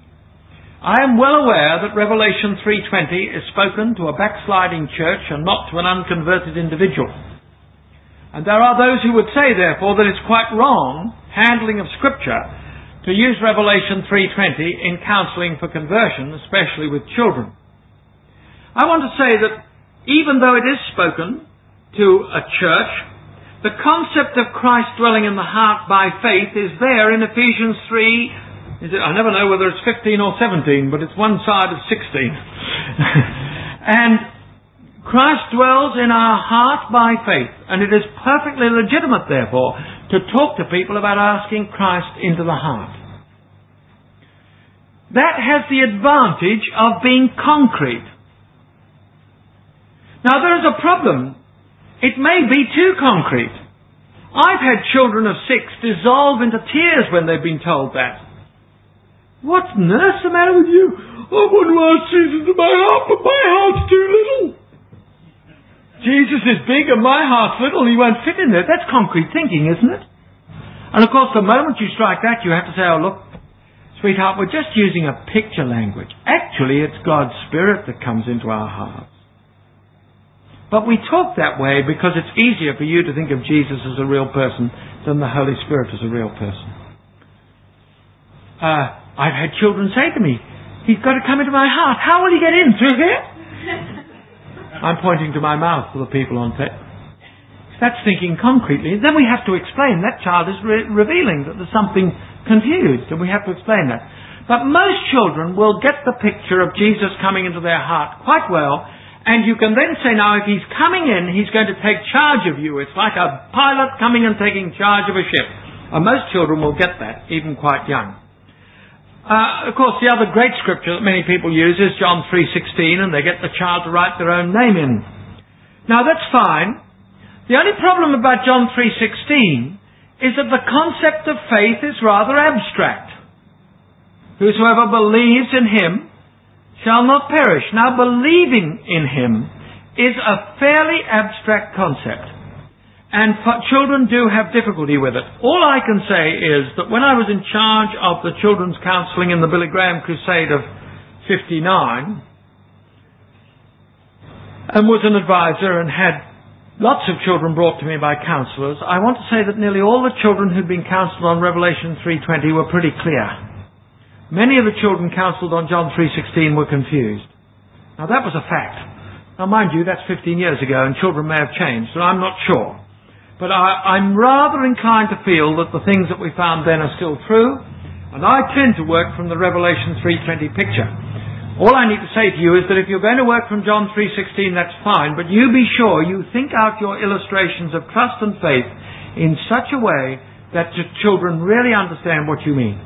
I am well aware that Revelation three twenty is spoken to a backsliding church and not to an unconverted individual. And there are those who would say, therefore, that it's quite wrong handling of Scripture to use Revelation three twenty in counselling for conversion, especially with children. I want to say that even though it is spoken to a church, the concept of Christ dwelling in the heart by faith is there in Ephesians three. Is it, I never know whether it's fifteen or seventeen, but it's one side of sixteen. And Christ dwells in our heart by faith, and it is perfectly legitimate, therefore, to talk to people about asking Christ into the heart. That has the advantage of being concrete. Now, there is a problem. It may be too concrete. I've had children of six dissolve into tears when they've been told that. What's on earth's the matter with you? I want to ask Jesus in my heart, but my heart's too little. Jesus is big and my heart's little, He won't fit in there. That's concrete thinking, isn't it? And of course, the moment you strike that, you have to say, oh look, sweetheart, we're just using a picture language. Actually, it's God's Spirit that comes into our hearts. But we talk that way because it's easier for you to think of Jesus as a real person than the Holy Spirit as a real person. Uh, I've had children say to me, He's got to come into my heart. How will He get in? Through here? I'm pointing to my mouth for the people on tape. That's thinking concretely. Then we have to explain that child is re- revealing that there's something confused, and we have to explain that. But most children will get the picture of Jesus coming into their heart quite well, And you can then say, now, if he's coming in, he's going to take charge of you. It's like a pilot coming and taking charge of a ship. And most children will get that, even quite young. Uh, of course, the other great scripture that many people use is John three sixteen, and they get the child to write their own name in. Now, that's fine. The only problem about John three sixteen is that the concept of faith is rather abstract. Whosoever believes in him shall not perish. Now, believing in him is a fairly abstract concept. And children do have difficulty with it. All I can say is that when I was in charge of the children's counselling in the Billy Graham Crusade of fifty-nine, and was an advisor and had lots of children brought to me by counsellors, I want to say that nearly all the children who'd been counselled on Revelation three twenty were pretty clear. Many of the children counselled on John three sixteen were confused. Now that was a fact. Now mind you, that's fifteen years ago, and children may have changed, so I'm not sure. But I, I'm rather inclined to feel that the things that we found then are still true, and I tend to work from the Revelation three twenty picture. All I need to say to you is that if you're going to work from John three sixteen, that's fine, but you be sure you think out your illustrations of trust and faith in such a way that your children really understand what you mean.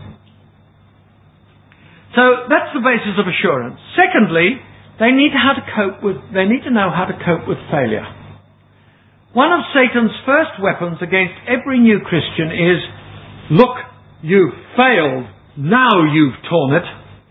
So that's the basis of assurance. Secondly, they need how to cope with, they need to know how to cope with failure. One of Satan's first weapons against every new Christian is, look, you failed, now you've torn it.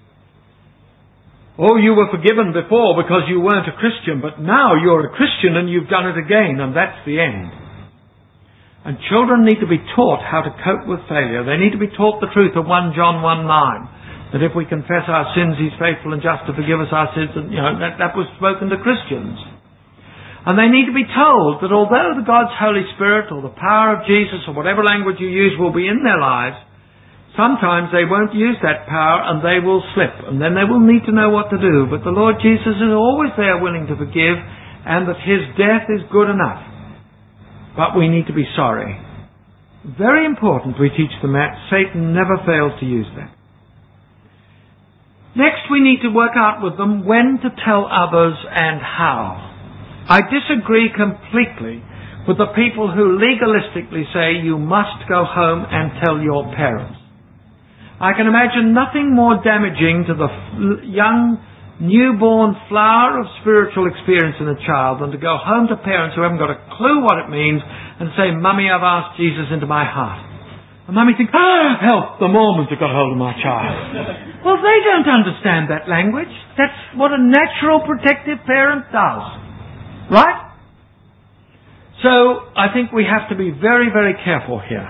Oh, you were forgiven before because you weren't a Christian, but now you're a Christian and you've done it again, and that's the end. And children need to be taught how to cope with failure. They need to be taught the truth of First John one nine. That if we confess our sins, he's faithful and just to forgive us our sins. And, you know, that, that was spoken to Christians. And they need to be told that although the God's Holy Spirit or the power of Jesus or whatever language you use will be in their lives, sometimes they won't use that power and they will slip. And then they will need to know what to do. But the Lord Jesus is always there willing to forgive, and that his death is good enough. But we need to be sorry. Very important we teach them that. Satan never fails to use that. Next, we need to work out with them when to tell others and how. I disagree completely with the people who legalistically say you must go home and tell your parents. I can imagine nothing more damaging to the young, newborn flower of spiritual experience in a child than to go home to parents who haven't got a clue what it means and say, Mummy, I've asked Jesus into my heart. And Mummy thinks, ah, help, the Mormons have got hold of my child. Well, they don't understand that language. That's what a natural protective parent does. Right? So, I think we have to be very, very careful here.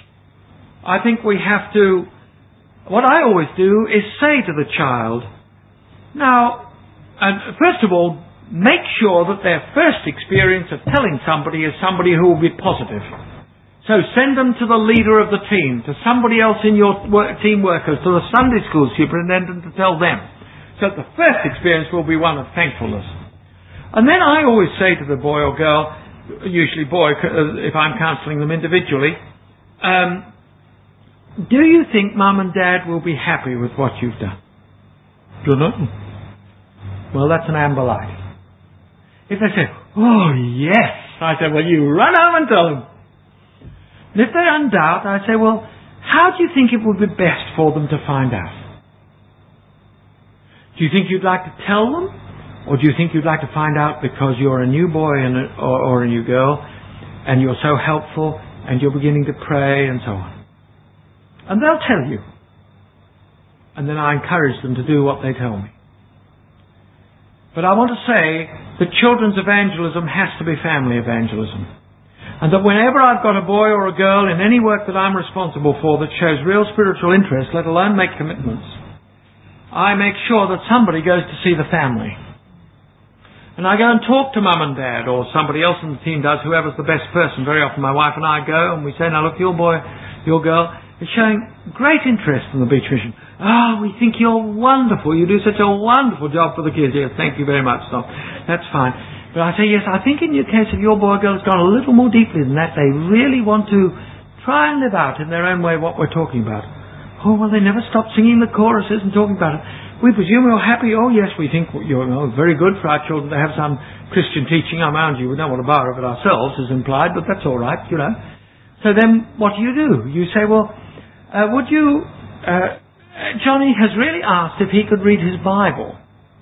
I think we have to, what I always do is say to the child, now, and first of all, make sure that their first experience of telling somebody is somebody who will be positive. So send them to the leader of the team, to somebody else in your work, team workers, to the Sunday school superintendent to tell them. So the first experience will be one of thankfulness. And then I always say to the boy or girl, usually boy if I'm counselling them individually, um, do you think Mum and Dad will be happy with what you've done? Don't know. Well, that's an amber light. If they say, oh yes, I say, well, you run home and tell them. And if they're in doubt, I say, well, how do you think it would be best for them to find out? Do you think you'd like to tell them? Or do you think you'd like to find out because you're a new boy and a, or, or a new girl and you're so helpful and you're beginning to pray and so on? And they'll tell you. And then I encourage them to do what they tell me. But I want to say that children's evangelism has to be family evangelism. And that whenever I've got a boy or a girl in any work that I'm responsible for that shows real spiritual interest, let alone make commitments, I make sure that somebody goes to see the family. And I go and talk to Mum and Dad, or somebody else in the team does, whoever's the best person. Very often my wife and I go and we say, now look, your boy, your girl is showing great interest in the beach mission. Ah, oh, we think you're wonderful. You do such a wonderful job for the kids. Yes, thank you very much, Tom. That's fine. But I say, yes, I think in your case, if your boy or girl has gone a little more deeply than that, they really want to try and live out in their own way what we're talking about. Oh, well, they never stop singing the choruses and talking about it. we presume you're happy. Oh yes, we think you're you know, very good for our children to have some Christian teaching. I mind you, we don't want to borrow of it ourselves, as implied, but that's all right, you know. So then, what do you do? You say, well, uh, would you... Uh, Johnny has really asked if he could read his Bible.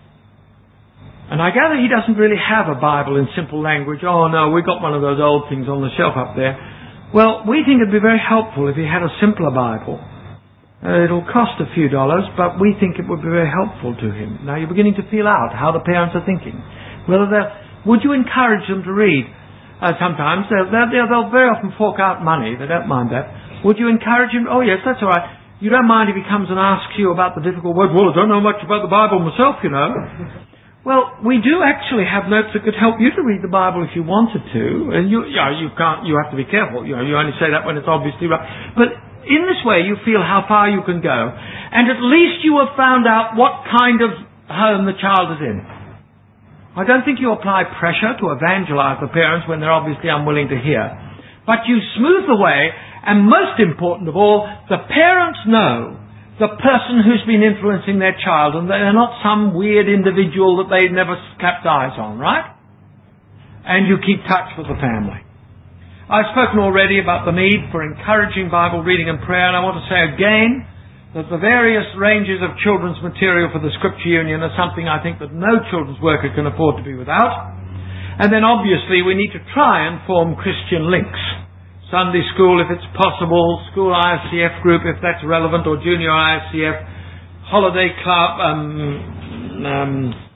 And I gather he doesn't really have a Bible in simple language. Oh no, we've got one of those old things on the shelf up there. Well, we think it'd be very helpful if he had a simpler Bible. Uh, it'll cost a few dollars, but we think it would be very helpful to him. Now you're beginning to feel out how the parents are thinking. Whether they're, would you encourage them to read? Uh, sometimes they'll, they'll, they'll very often fork out money. They don't mind that. Would you encourage him? Oh yes, that's all right. You don't mind if he comes and asks you about the difficult word. Well, I don't know much about the Bible myself, you know. Well, we do actually have notes that could help you to read the Bible if you wanted to. And you, you know, you can't. You have to be careful. You know, you only say that when it's obviously right. But in this way, you feel how far you can go, and at least you have found out what kind of home the child is in. I don't think you apply pressure to evangelize the parents when they're obviously unwilling to hear, but you smooth the way, and most important of all, the parents know the person who's been influencing their child, and they're not some weird individual that they've never clapped eyes on, right? And you keep touch with the family. I've spoken already about the need for encouraging Bible reading and prayer, and I want to say again that the various ranges of children's material for the Scripture Union are something I think that no children's worker can afford to be without. And then obviously we need to try and form Christian links. Sunday school if it's possible, school I S C F group if that's relevant, or junior I S C F, holiday club, um, um,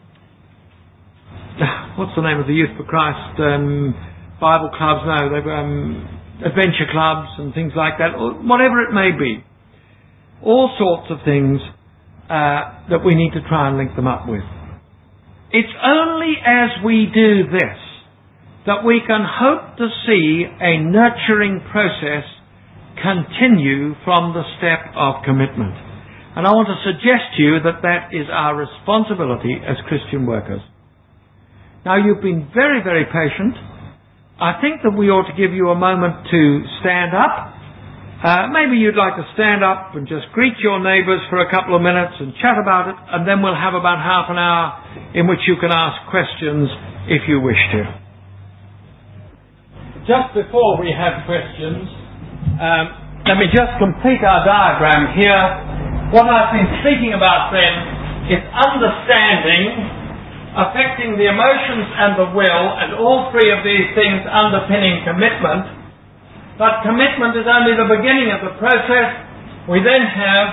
what's the name of the Youth for Christ, um, Bible clubs, no, they've um, adventure clubs and things like that, or whatever it may be. All sorts of things uh, that we need to try and link them up with. It's only as we do this that we can hope to see a nurturing process continue from the step of commitment. And I want to suggest to you that that is our responsibility as Christian workers. Now, you've been very, very patient. I think that we ought to give you a moment to stand up. Uh, maybe you'd like to stand up and just greet your neighbours for a couple of minutes and chat about it, and then we'll have about half an hour in which you can ask questions if you wish to. Just before we have questions, um, let me just complete our diagram here. What I've been speaking about then is understanding affecting the emotions and the will, and all three of these things underpinning commitment. But commitment is only the beginning of the process. We then have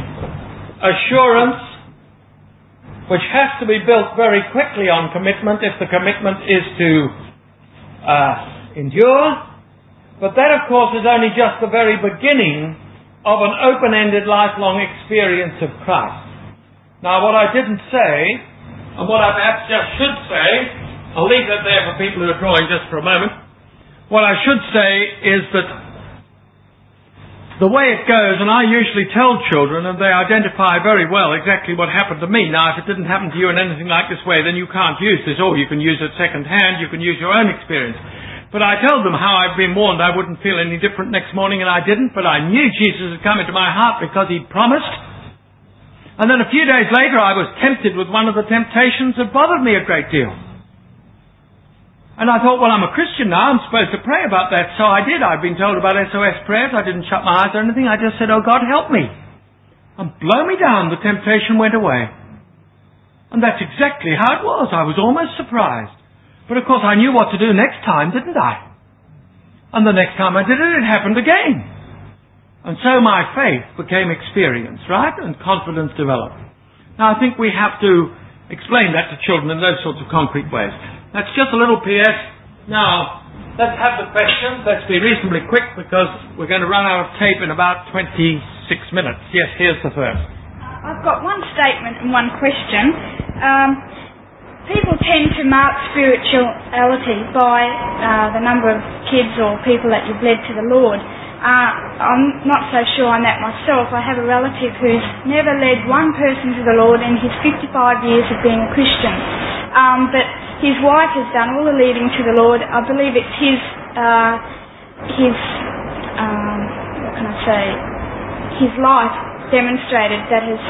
assurance, which has to be built very quickly on commitment if the commitment is to uh, endure. But that, of course, is only just the very beginning of an open-ended lifelong experience of Christ. Now, what I didn't say, and what I perhaps just should say, I'll leave that there for people who are drawing just for a moment. What I should say is that the way it goes, and I usually tell children, and they identify very well exactly what happened to me. Now, if it didn't happen to you in anything like this way, then you can't use this, or you can use it second hand, you can use your own experience. But I told them how I'd been warned I wouldn't feel any different next morning, and I didn't, but I knew Jesus had come into my heart because he'd promised. And then a few days later I was tempted with one of the temptations that bothered me a great deal. And I thought, well, I'm a Christian now, I'm supposed to pray about that. So I did. I'd been told about S O S prayers. I didn't shut my eyes or anything. I just said, oh God, help me. And blow me down, the temptation went away. And that's exactly how it was. I was almost surprised. But of course I knew what to do next time, didn't I? And the next time I did it, it happened again. And so my faith became experience, right? And confidence developed. Now I think we have to explain that to children in those sorts of concrete ways. That's just a little P S. Now, let's have the questions. Let's be reasonably quick because we're going to run out of tape in about twenty-six minutes. Yes, here's the first. I've got one statement and one question. Um, people tend to mark spirituality by uh, the number of kids or people that you've led to the Lord. Uh, I'm not so sure on that myself. I have a relative who's never led one person to the Lord in his fifty-five years of being a Christian. Um, but his wife has done all the leading to the Lord. I believe it's his, uh, his, um, what can I say, his life demonstrated that has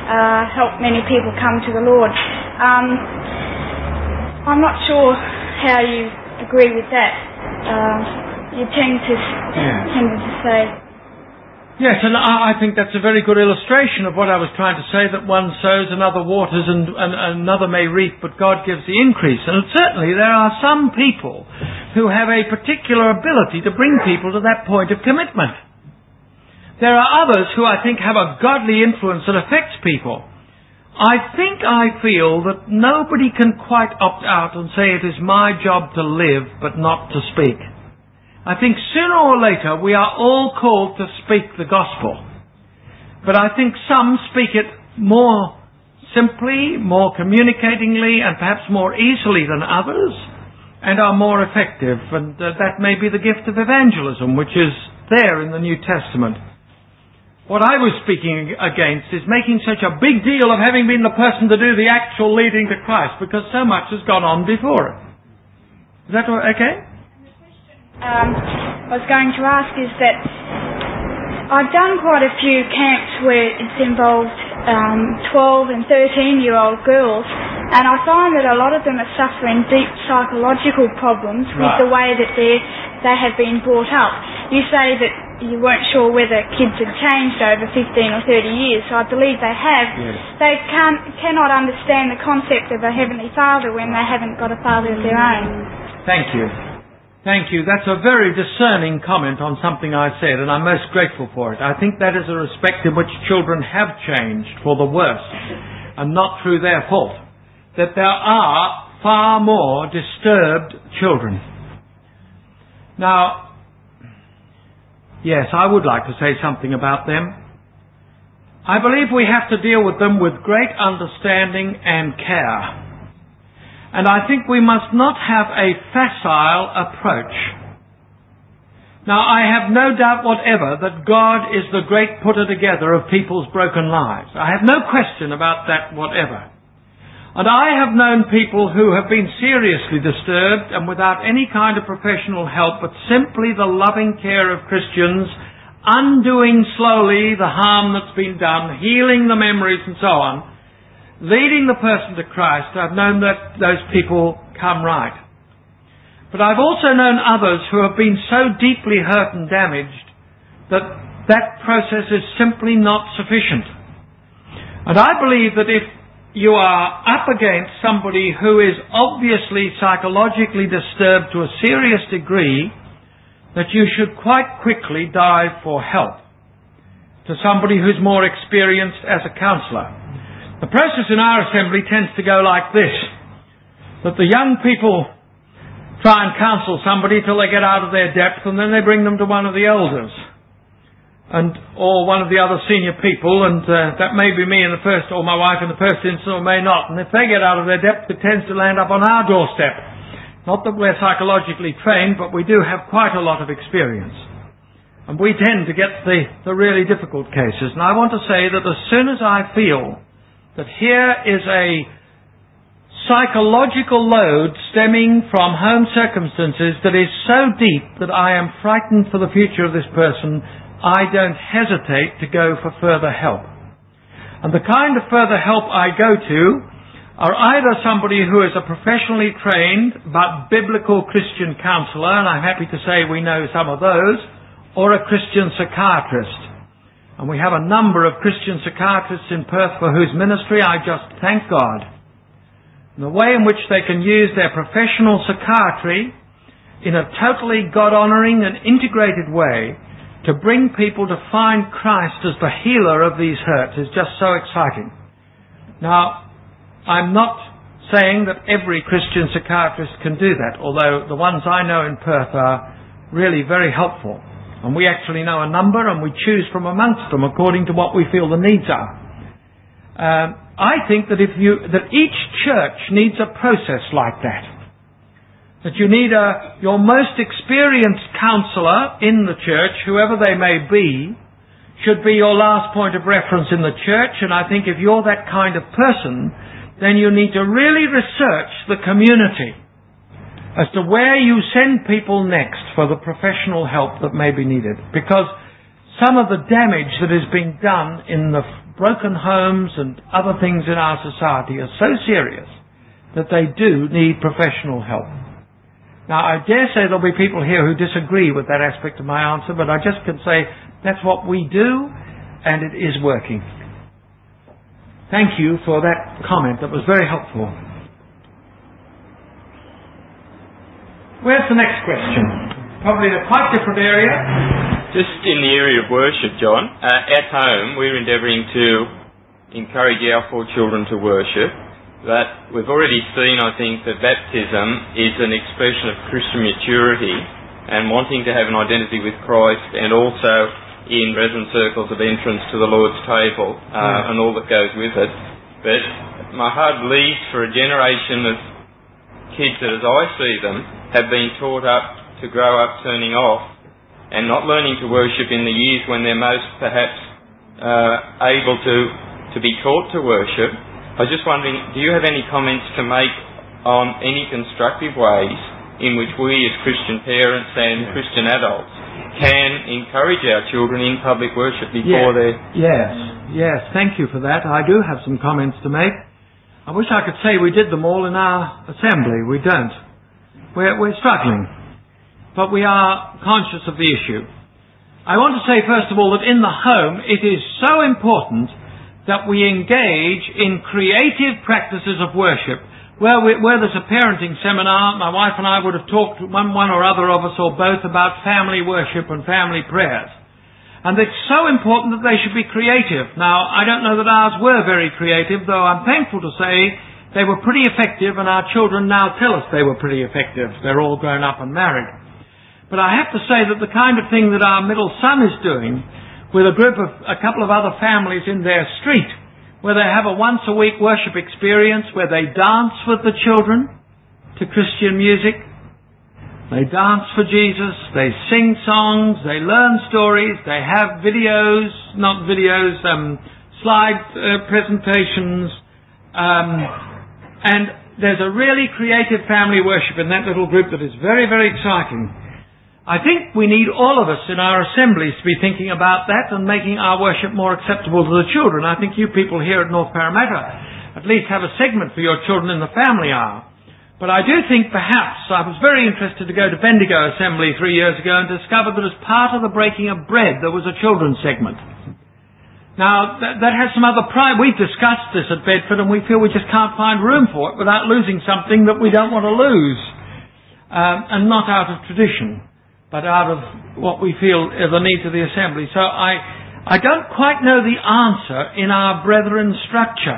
uh, help many people come to the Lord. Um, I'm not sure how you agree with that. Uh, you tend to yeah. tend to say. Yes, and I think that's a very good illustration of what I was trying to say, that one sows, another waters, and, and another may reap, but God gives the increase. And certainly there are some people who have a particular ability to bring people to that point of commitment. There are others who I think have a godly influence that affects people. I think I feel that nobody can quite opt out and say it is my job to live but not to speak. I think sooner or later we are all called to speak the gospel. But I think some speak it more simply, more communicatingly, and perhaps more easily than others, and are more effective. And uh, that may be the gift of evangelism, which is there in the New Testament. What I was speaking against is making such a big deal of having been the person to do the actual leading to Christ, because so much has gone on before it. Is that okay? Um, I was going to ask is that I've done quite a few camps where it's involved um, twelve and thirteen year old girls, and I find that a lot of them are suffering deep psychological problems right. with the way that they they have been brought up. You say that you weren't sure whether kids had changed over fifteen or thirty years, so I believe they have. Yes. They can't, cannot understand the concept of a Heavenly Father when they haven't got a Father of their own. Thank you. Thank you. That's a very discerning comment on something I said, and I'm most grateful for it. I think that is a respect in which children have changed for the worse, and not through their fault. That there are far more disturbed children. Now, yes, I would like to say something about them. I believe we have to deal with them with great understanding and care. And I think we must not have a facile approach. Now, I have no doubt whatever that God is the great putter together of people's broken lives. I have no question about that whatever. And I have known people who have been seriously disturbed and without any kind of professional help, but simply the loving care of Christians, undoing slowly the harm that's been done, healing the memories and so on, leading the person to Christ. I've known that those people come right. But I've also known others who have been so deeply hurt and damaged that that process is simply not sufficient. And I believe that if you are up against somebody who is obviously psychologically disturbed to a serious degree, that you should quite quickly dive for help to somebody who's more experienced as a counsellor. The process in our assembly tends to go like this, that the young people try and counsel somebody till they get out of their depth, and then they bring them to one of the elders, and or one of the other senior people, and uh, that may be me in the first, or my wife in the first instance, or may not. And if they get out of their depth, it tends to land up on our doorstep. Not that we're psychologically trained, but we do have quite a lot of experience. And we tend to get the, the really difficult cases. And I want to say that as soon as I feel that here is a psychological load stemming from home circumstances that is so deep that I am frightened for the future of this person, I don't hesitate to go for further help. And the kind of further help I go to are either somebody who is a professionally trained but biblical Christian counsellor, and I'm happy to say we know some of those, or a Christian psychiatrist. And we have a number of Christian psychiatrists in Perth for whose ministry I just thank God. And the way in which they can use their professional psychiatry in a totally God-honouring and integrated way to bring people to find Christ as the healer of these hurts is just so exciting. Now, I'm not saying that every Christian psychiatrist can do that, although the ones I know in Perth are really very helpful. And we actually know a number, and we choose from amongst them according to what we feel the needs are. Um, I think that if you that each church needs a process like that. That you need a your most experienced counsellor in the church, whoever they may be, should be your last point of reference in the church. And I think if you're that kind of person, then you need to really research the community as to where you send people next for the professional help that may be needed. Because some of the damage that is being done in the broken homes and other things in our society are so serious that they do need professional help. Now, I dare say there'll be people here who disagree with that aspect of my answer, but I just can say that's what we do, and it is working. Thank you for that comment. That was very helpful. Where's the next question? Probably in a quite different area. Just in the area of worship, John. Uh, at home, we're endeavouring to encourage our four children to worship. But we've already seen, I think, that baptism is an expression of Christian maturity and wanting to have an identity with Christ, and also in reverent circles of entrance to the Lord's table uh, mm. and all that goes with it. But my heart bleeds for a generation of kids that, as I see them, have been taught up to grow up turning off and not learning to worship in the years when they're most perhaps uh, able to, to be taught to worship. I was just wondering, do you have any comments to make on any constructive ways in which we as Christian parents and yes. Christian adults can encourage our children in public worship before yes. they're... Yes, yes, thank you for that. I do have some comments to make. I wish I could say we did them all in our assembly. We don't. We're, we're struggling. But we are conscious of the issue. I want to say, first of all, that in the home it is so important that we engage in creative practices of worship. Where, we, where there's a parenting seminar, my wife and I would have talked, one, one or other of us or both, about family worship and family prayers. And it's so important that they should be creative. Now, I don't know that ours were very creative, though I'm thankful to say they were pretty effective, and our children now tell us they were pretty effective. They're all grown up and married. But I have to say that the kind of thing that our middle son is doing with a group of, a couple of other families in their street, where they have a once-a-week worship experience where they dance with the children to Christian music. They dance for Jesus, they sing songs, they learn stories, they have videos, not videos, um, slide uh, presentations, um, and there's a really creative family worship in that little group that is very, very exciting. I think we need all of us in our assemblies to be thinking about that and making our worship more acceptable to the children. I think you people here at North Parramatta at least have a segment for your children in the family hour. But I do think perhaps, I was very interested to go to Bendigo Assembly three years ago and discover that as part of the breaking of bread there was a children's segment. Now, that, that has some other pride. We've discussed this at Bedford and we feel we just can't find room for it without losing something that we don't want to lose. Um, and not out of tradition, but out of what we feel are the needs of the assembly. So I, I don't quite know the answer in our brethren structure,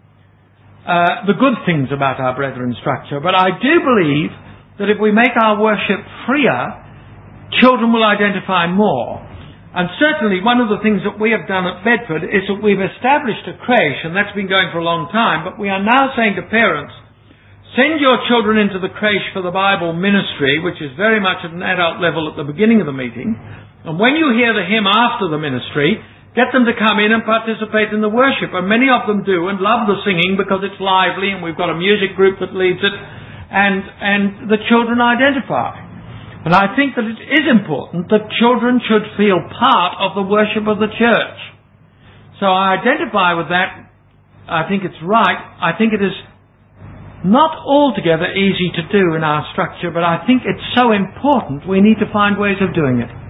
uh, the good things about our brethren structure, but I do believe that if we make our worship freer, children will identify more. And certainly one of the things that we have done at Bedford is that we've established a creche, and that's been going for a long time, but we are now saying to parents, send your children into the creche for the Bible ministry, which is very much at an adult level at the beginning of the meeting. And when you hear the hymn after the ministry, get them to come in and participate in the worship. And many of them do and love the singing because it's lively and we've got a music group that leads it. And, and the children identify. And I think that it is important that children should feel part of the worship of the church. So I identify with that. I think it's right. I think it is not altogether easy to do in our structure, but I think it's so important we need to find ways of doing it.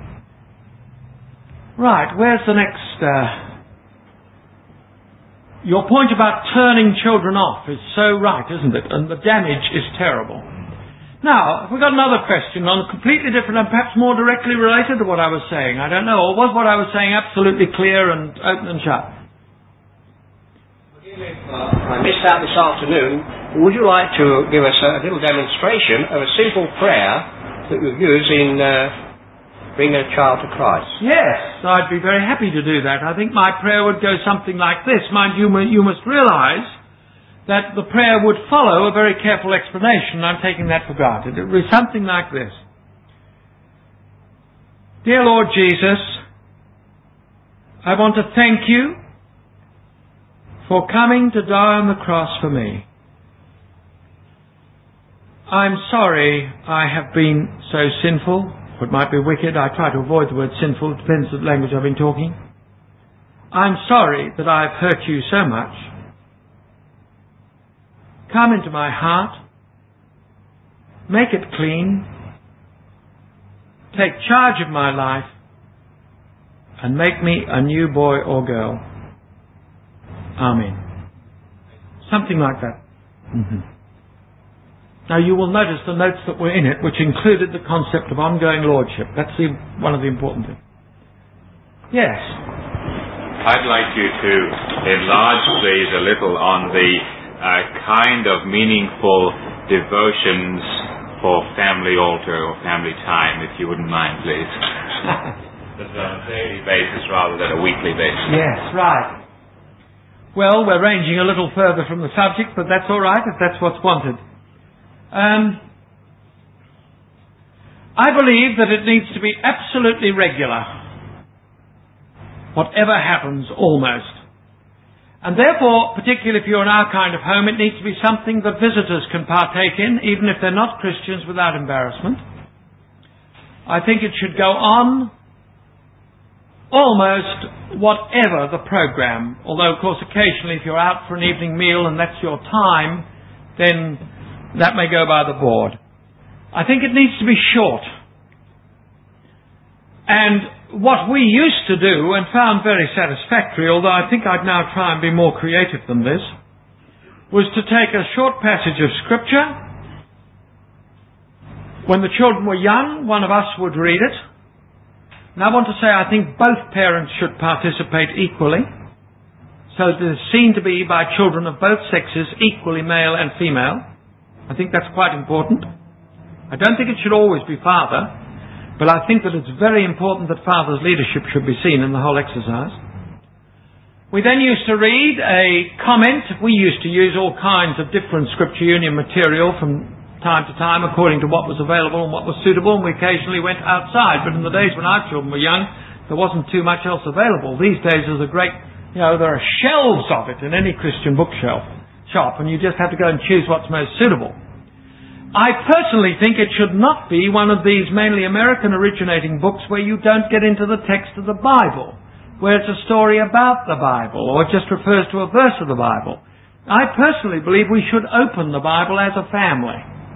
Right, where's the next... Uh... Your point about turning children off is so right, isn't it? And the damage is terrible. Now, have we got another question on a completely different and perhaps more directly related to what I was saying? I don't know. Or was what I was saying absolutely clear and open and shut? I missed out this afternoon. Would you like to give us a little demonstration of a simple prayer that we use in uh, bringing a child to Christ? Yes, I'd be very happy to do that. I think my prayer would go something like this. Mind you, you must realise that the prayer would follow a very careful explanation. I'm taking that for granted. It would be something like this. Dear Lord Jesus, I want to thank you for coming to die on the cross for me. I'm sorry I have been so sinful. It might be wicked. I try to avoid the word sinful. It depends on the language I've been talking. I'm sorry that I've hurt you so much. Come into my heart. Make it clean. Take charge of my life and make me a new boy or girl. Amen. Something like that. Mm-hmm. Now you will notice the notes that were in it, which included the concept of ongoing lordship. That's the, one of the important things. Yes. I'd like you to enlarge, please, a little on the uh, kind of meaningful devotions for family altar or family time, if you wouldn't mind, please. Just on a daily basis rather than a weekly basis. Yes, right. Well, we're ranging a little further from the subject, but that's all right if that's what's wanted. Um, I believe that it needs to be absolutely regular. Whatever happens, almost. And therefore, particularly if you're in our kind of home, it needs to be something that visitors can partake in, even if they're not Christians, without embarrassment. I think it should go on almost whatever the program. Although, of course, occasionally if you're out for an evening meal and that's your time, then that may go by the board. I think it needs to be short. And what we used to do and found very satisfactory, although I think I'd now try and be more creative than this, was to take a short passage of Scripture. When the children were young, one of us would read it. And I want to say I think both parents should participate equally. So it is seen to be by children of both sexes equally male and female. I think that's quite important. I don't think it should always be father, but I think that it's very important that father's leadership should be seen in the whole exercise. We then used to read a comment. We used to use all kinds of different Scripture Union material from time to time according to what was available and what was suitable, and we occasionally went outside. But in the days when our children were young, there wasn't too much else available. These days there's a great, you know, there are shelves of it in any Christian bookshelf shop, and you just have to go and choose what's most suitable. I personally think it should not be one of these mainly American originating books where you don't get into the text of the Bible, where it's a story about the Bible, or it just refers to a verse of the Bible. I personally believe we should open the Bible as a family.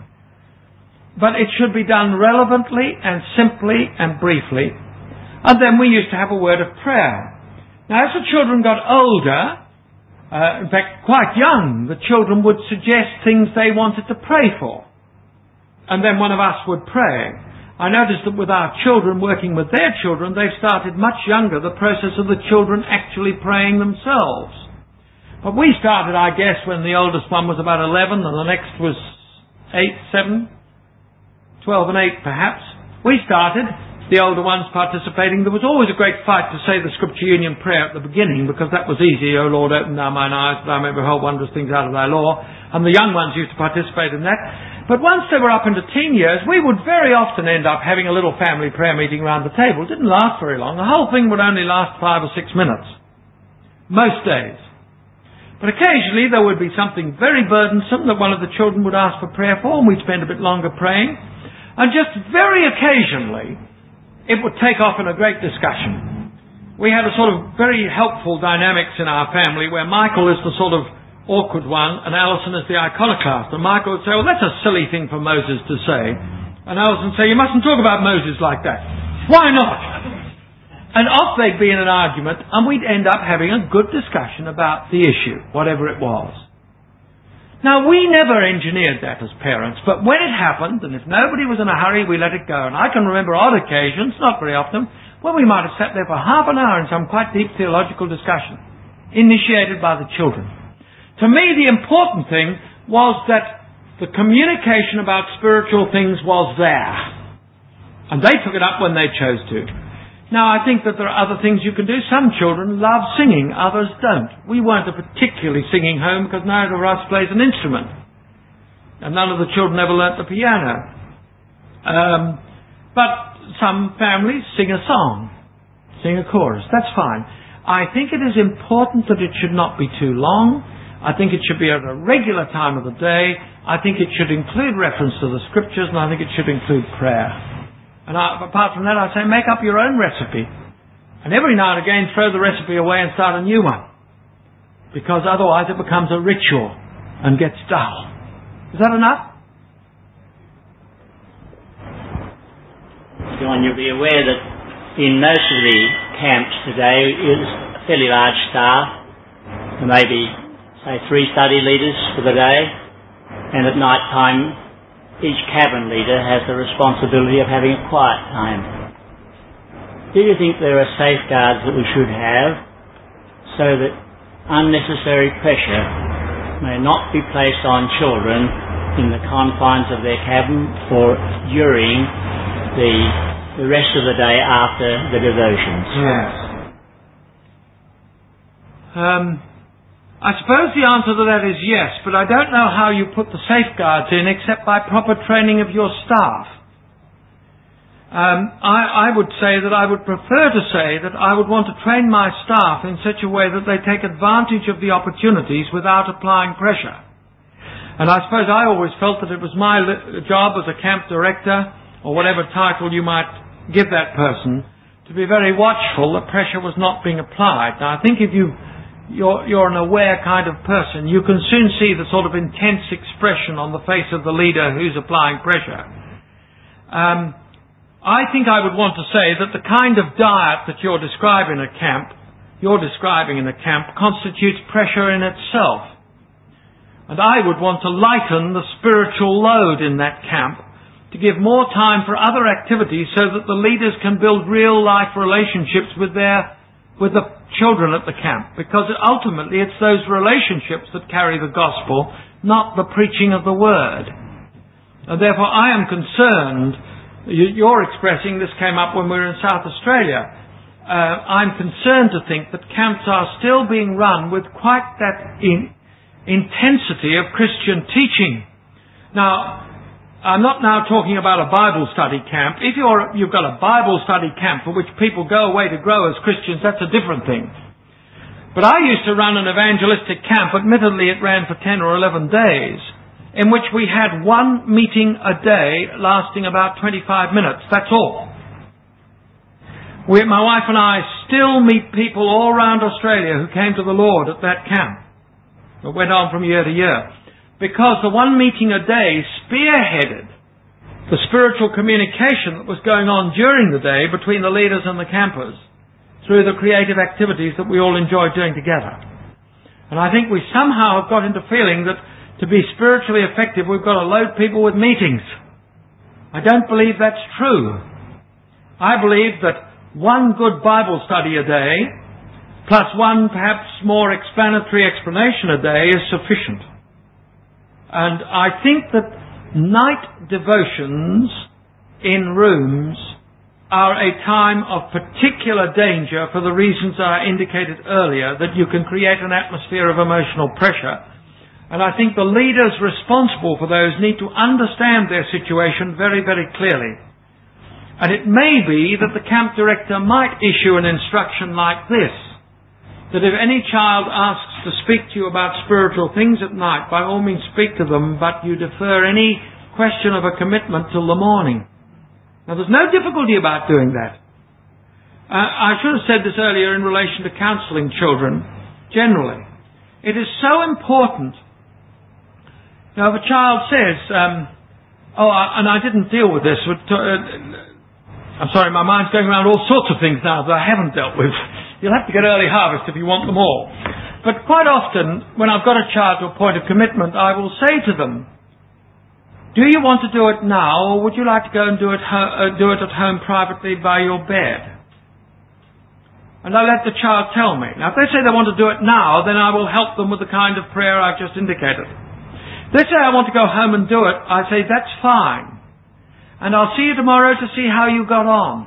But it should be done relevantly and simply and briefly. And then we used to have a word of prayer. Now, as the children got older, uh, in fact, quite young, the children would suggest things they wanted to pray for. And then one of us would pray. I noticed that with our children working with their children, they've started much younger the process of the children actually praying themselves. But we started, I guess, when the oldest one was about eleven and the next was eight, seven, twelve and eight perhaps. We started, the older ones participating. There was always a great fight to say the Scripture Union prayer at the beginning because that was easy. O Lord, open thou mine eyes that I may behold wondrous things out of thy law. And the young ones used to participate in that. But once they were up into teen years, we would very often end up having a little family prayer meeting around the table. It didn't last very long. The whole thing would only last five or six minutes. Most days. But occasionally there would be something very burdensome that one of the children would ask for prayer for, and we'd spend a bit longer praying. And just very occasionally, it would take off in a great discussion. We had a sort of very helpful dynamics in our family where Michael is the sort of awkward one, and Alison is the iconoclast. And Michael would say, well, that's a silly thing for Moses to say. And Alison would say, you mustn't talk about Moses like that. Why not? And off they'd be in an argument, and we'd end up having a good discussion about the issue, whatever it was. Now, we never engineered that as parents, but when it happened, and if nobody was in a hurry, we let it go. And I can remember odd occasions, not very often, when we might have sat there for half an hour in some quite deep theological discussion, initiated by the children. To me, the important thing was that the communication about spiritual things was there. And they took it up when they chose to. Now, I think that there are other things you can do. Some children love singing, others don't. We weren't a particularly singing home because neither of us plays an instrument. And none of the children ever learnt the piano. Um, but some families sing a song, sing a chorus. That's fine. I think it is important that it should not be too long. I think it should be at a regular time of the day. I think it should include reference to the Scriptures, and I think it should include prayer. And I, apart from that, I say make up your own recipe And every now and again throw the recipe away and start a new one. Because otherwise it becomes a ritual and gets dull. Is that enough? John, you'll be aware that in most of the camps today is a fairly large staff. There may be, say, three study leaders for the day, and at night time each cabin leader has the responsibility of having a quiet time. Do you think there are safeguards that we should have so that unnecessary pressure may not be placed on children in the confines of their cabin or during the the rest of the day after the devotions? Yes. Um, I suppose the answer to that is yes, but I don't know how you put the safeguards in except by proper training of your staff. Um, I, I would say that I would prefer to say that I would want to train my staff in such a way that they take advantage of the opportunities without applying pressure. And I suppose I always felt that it was my li- job as a camp director, or whatever title you might give that person, to be very watchful that pressure was not being applied. Now I think if you, you're, you're an aware kind of person, you can soon see the sort of intense expression on the face of the leader who's applying pressure. Um, I think I would want to say that the kind of diet that you're describing in a camp, you're describing in a camp, constitutes pressure in itself. And I would want to lighten the spiritual load in that camp, to give more time for other activities so that the leaders can build real life relationships with their, with the children at the camp. Because ultimately it's those relationships that carry the gospel, not the preaching of the word. And therefore I am concerned, you're expressing, this came up when we were in South Australia, uh, I'm concerned to think that camps are still being run with quite that in, intensity of Christian teaching. Now, I'm not now talking about a Bible study camp. If you're, you've got a Bible study camp for which people go away to grow as Christians, that's a different thing. But I used to run an evangelistic camp. Admittedly, it ran for ten or eleven days, in which we had one meeting a day lasting about twenty-five minutes. That's all. We, my wife and I still meet people all around Australia who came to the Lord at that camp. It went on from year to year. Because the one meeting a day spearheaded the spiritual communication that was going on during the day between the leaders and the campers through the creative activities that we all enjoyed doing together. And I think we somehow have got into feeling that to be spiritually effective we've got to load people with meetings. I don't believe that's true. I believe that one good Bible study a day plus one perhaps more explanatory explanation a day is sufficient. And I think that night devotions in rooms are a time of particular danger for the reasons I indicated earlier, that you can create an atmosphere of emotional pressure. And I think the leaders responsible for those need to understand their situation very, very clearly. And it may be that the camp director might issue an instruction like this, that if any child asks to speak to you about spiritual things at night, by all means speak to them, but you defer any question of a commitment till the morning. Now there's no difficulty about doing that. Uh, I should have said this earlier in relation to counselling children, generally. It is so important. Now if a child says, um, oh, I, and I didn't deal with this, but, uh, I'm sorry, my mind's going around all sorts of things now that I haven't dealt with. You'll have to get early harvest if you want them all. But quite often, when I've got a child to a point of commitment, I will say to them, do you want to do it now, or would you like to go and do it, ho- uh, do it at home privately by your bed? And I let the child tell me. Now, if they say they want to do it now, then I will help them with the kind of prayer I've just indicated. If they say I want to go home and do it, I say, that's fine. And I'll see you tomorrow to see how you got on.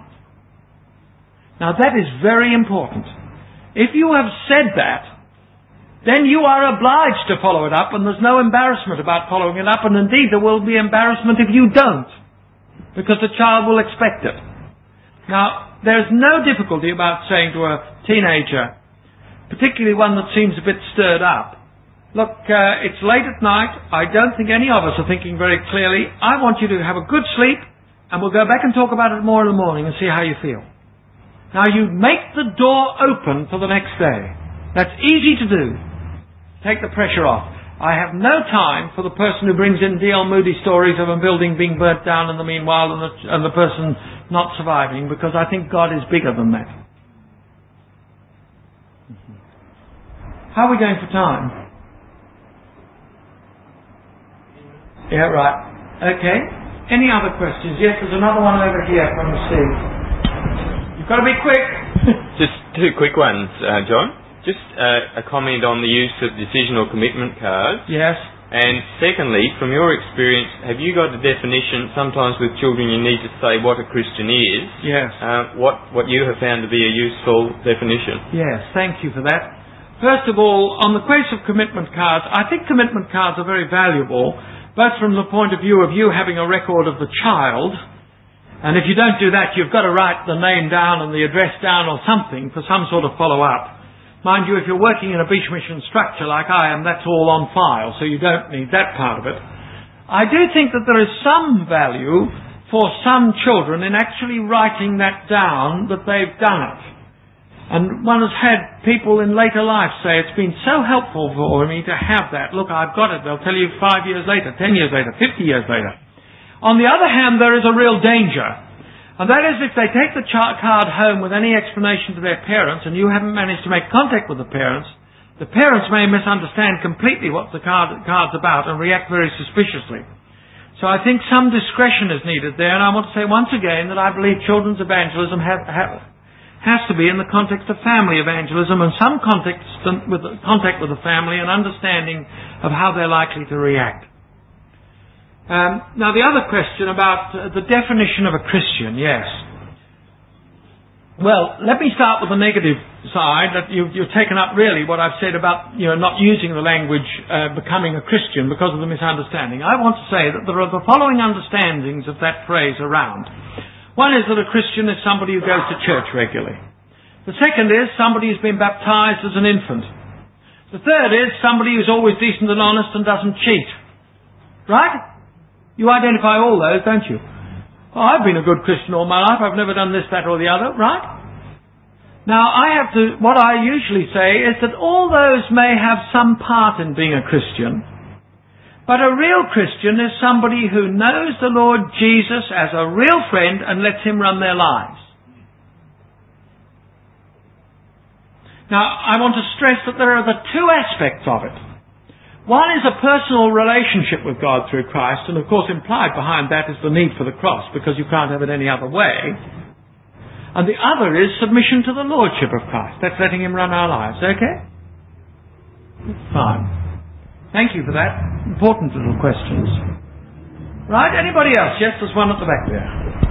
Now that is very important. If you have said that, then you are obliged to follow it up, and there's no embarrassment about following it up, and indeed there will be embarrassment if you don't, because the child will expect it. Now, there's no difficulty about saying to a teenager, particularly one that seems a bit stirred up, look, uh, it's late at night, I don't think any of us are thinking very clearly, I want you to have a good sleep, and we'll go back and talk about it more in the morning and see how you feel. Now you make the door open for the next day. That's easy to do. Take the pressure off. I have no time for the person who brings in D L Moody stories of a building being burnt down in the meanwhile and the, and the person not surviving, because I think God is bigger than that. How are we going for time? Yeah, right. Okay. Any other questions? Yes, there's another one over here from Steve. You've got to be quick. Just two quick ones, uh, John. Just uh, a comment on the use of decisional commitment cards. Yes. And secondly, from your experience, have you got a definition? Sometimes with children you need to say what a Christian is. Yes. Uh, what, what you have found to be a useful definition. Yes, thank you for that. First of all, on the question of commitment cards, I think commitment cards are very valuable, both from the point of view of you having a record of the child, and if you don't do that, you've got to write the name down and the address down or something for some sort of follow-up. Mind you, if you're working in a beach mission structure like I am, that's all on file, so you don't need that part of it. I do think that there is some value for some children in actually writing that down, that they've done it. And one has had people in later life say, it's been so helpful for me to have that. Look, I've got it. They'll tell you five years later, ten years later, fifty years later. On the other hand, there is a real danger. And that is if they take the card home with any explanation to their parents and you haven't managed to make contact with the parents, the parents may misunderstand completely what the card, card's about and react very suspiciously. So I think some discretion is needed there, and I want to say once again that I believe children's evangelism have, have, has to be in the context of family evangelism and some context with, contact with the family and understanding of how they're likely to react. Um, now the other question about uh, the definition of a Christian, yes. Well, let me start with the negative side, that you've, you've taken up really what I've said about, you know, not using the language uh, becoming a Christian because of the misunderstanding. I want to say that there are the following understandings of that phrase around. One is that a Christian is somebody who goes to church regularly. The second is somebody who's been baptized as an infant. The third is somebody who's always decent and honest and doesn't cheat. Right? You identify all those, don't you? Oh, I've been a good Christian all my life. I've never done this, that or the other. Right? Now, I have to, what I usually say is that all those may have some part in being a Christian, but a real Christian is somebody who knows the Lord Jesus as a real friend and lets Him run their lives. Now, I want to stress that there are the two aspects of it. One is a personal relationship with God through Christ, and of course implied behind that is the need for the cross, because you can't have it any other way. And the other is submission to the Lordship of Christ. That's letting Him run our lives, okay? Fine. Thank you for that. Important little questions. Right, anybody else? Yes, there's one at the back there.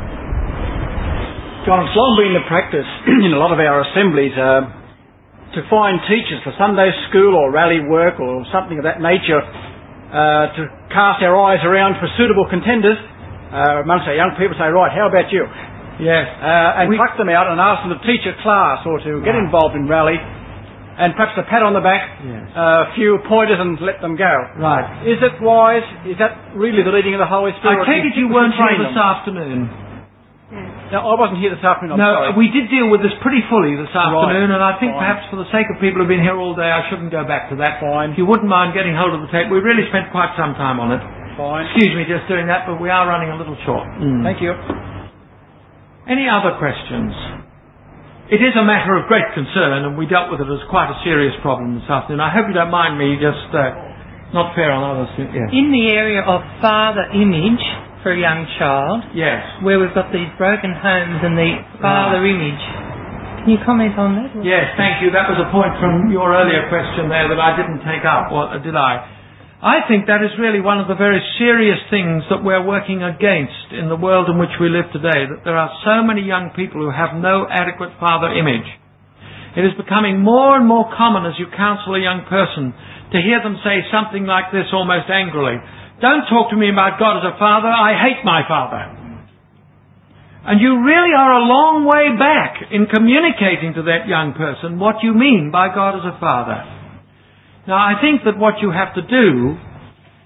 John, it's long been the practice in a lot of our assemblies uh, to find teachers for Sunday school or rally work or something of that nature, uh, to cast our eyes around for suitable contenders uh, amongst our young people. Say, right, how about you? Yes. Uh, and we pluck them out and ask them to teach a class or to get right. involved in rally, and perhaps a pat on the back, yes. uh, a few pointers, and let them go. Right. Is it wise? Is that really the leading of the Holy Spirit? I take it you weren't here this afternoon. No, I wasn't here this afternoon, I'm no, sorry. we did deal with this pretty fully this afternoon, right. and I think Fine. perhaps for the sake of people who've been here all day, I shouldn't go back to that. Fine. If you wouldn't mind getting hold of the tape, we really spent quite some time on it. Fine. Excuse me just doing that, but we are running a little short. Mm. Thank you. Any other questions? It is a matter of great concern, and we dealt with it as quite a serious problem this afternoon. I hope you don't mind me just uh, not fair on others. Yes. In the area of father image for a young child, yes, where we've got these broken homes and the father right. image, can you comment on that? Yes, thank you. That was a point from your earlier question there that I didn't take up, or did I? I think that is really one of the very serious things that we're working against in the world in which we live today, that there are so many young people who have no adequate father image. It is becoming more and more common as you counsel a young person to hear them say something like this almost angrily. Don't talk to me about God as a father. I hate my father. And you really are a long way back in communicating to that young person what you mean by God as a father. Now, I think that what you have to do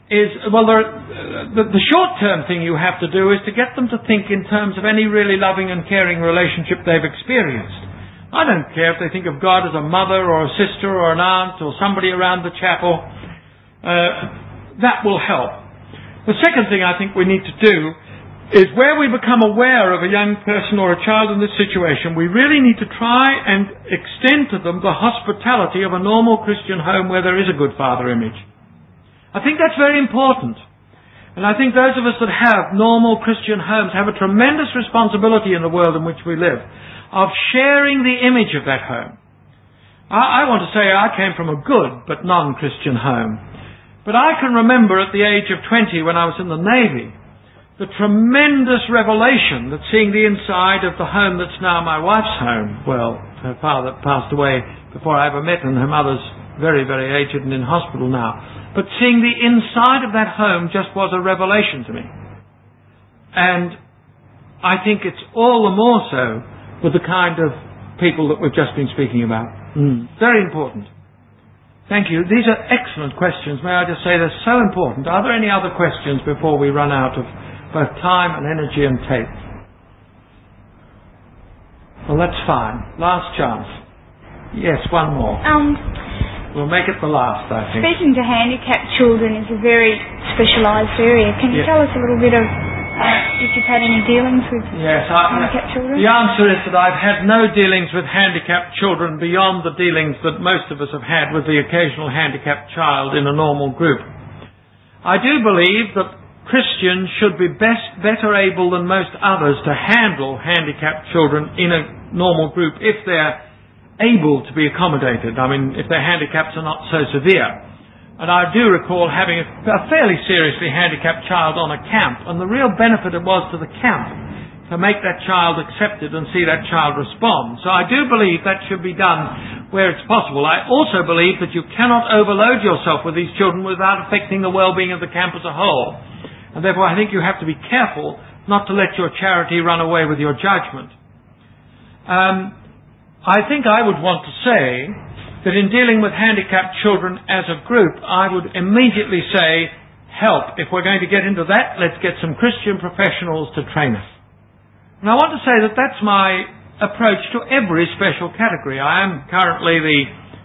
is, well, there, the, the short-term thing you have to do is to get them to think in terms of any really loving and caring relationship they've experienced. I don't care if they think of God as a mother or a sister or an aunt or somebody around the chapel. Uh, that will help. The second thing I think we need to do is where we become aware of a young person or a child in this situation, we really need to try and extend to them the hospitality of a normal Christian home where there is a good father image. I think that's very important. And I think those of us that have normal Christian homes have a tremendous responsibility in the world in which we live of sharing the image of that home. I, I want to say I came from a good but non-Christian home. But I can remember at the age of twenty when I was in the Navy, the tremendous revelation that seeing the inside of the home that's now my wife's home, well, her father passed away before I ever met, and her mother's very, very aged and in hospital now. But seeing the inside of that home just was a revelation to me. And I think it's all the more so with the kind of people that we've just been speaking about. Mm. Very important. Thank you. These are excellent questions. May I just say they're so important. Are there any other questions before we run out of both time and energy and tape? Well, that's fine. Last chance. Yes, one more. Um, we'll make it the last, I think. Speaking to handicapped children is a very specialised area. Can you yes. tell us a little bit of uh, if you've had any dealings with yes, I, handicapped children? The answer is that I've had no dealings with handicapped children beyond the dealings that most of us have had with the occasional handicapped child in a normal group. I do believe that Christians should be best, better able than most others to handle handicapped children in a normal group if they're able to be accommodated. I mean, if their handicaps are not so severe. And I do recall having a, a fairly seriously handicapped child on a camp, and the real benefit it was to the camp to make that child accepted and see that child respond. So I do believe that should be done where it's possible. I also believe that you cannot overload yourself with these children without affecting the well-being of the camp as a whole. And therefore I think you have to be careful not to let your charity run away with your judgment. Um, I think I would want to say that in dealing with handicapped children as a group, I would immediately say, help. If we're going to get into that, let's get some Christian professionals to train us. And I want to say that that's my approach to every special category. I am currently the,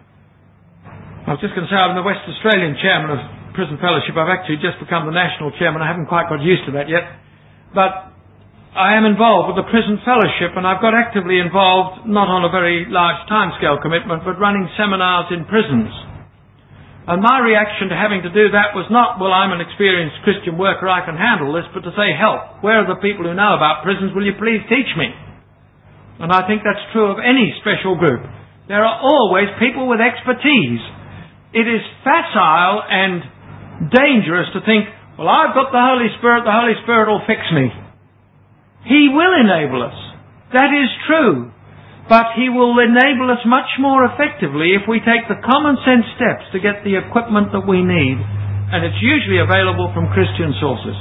I was just going to say I'm the West Australian chairman of Prison Fellowship. I've actually just become the national chairman. I haven't quite got used to that yet. But I am involved with the Prison Fellowship, and I've got actively involved, not on a very large timescale commitment, but running seminars in prisons. And my reaction to having to do that was not, well, I'm an experienced Christian worker, I can handle this, but to say, help. Where are the people who know about prisons? Will you please teach me? And I think that's true of any special group. There are always people with expertise. It is facile and dangerous to think, well, I've got the Holy Spirit, the Holy Spirit will fix me. He will enable us. That is true. But He will enable us much more effectively if we take the common sense steps to get the equipment that we need. And it's usually available from Christian sources.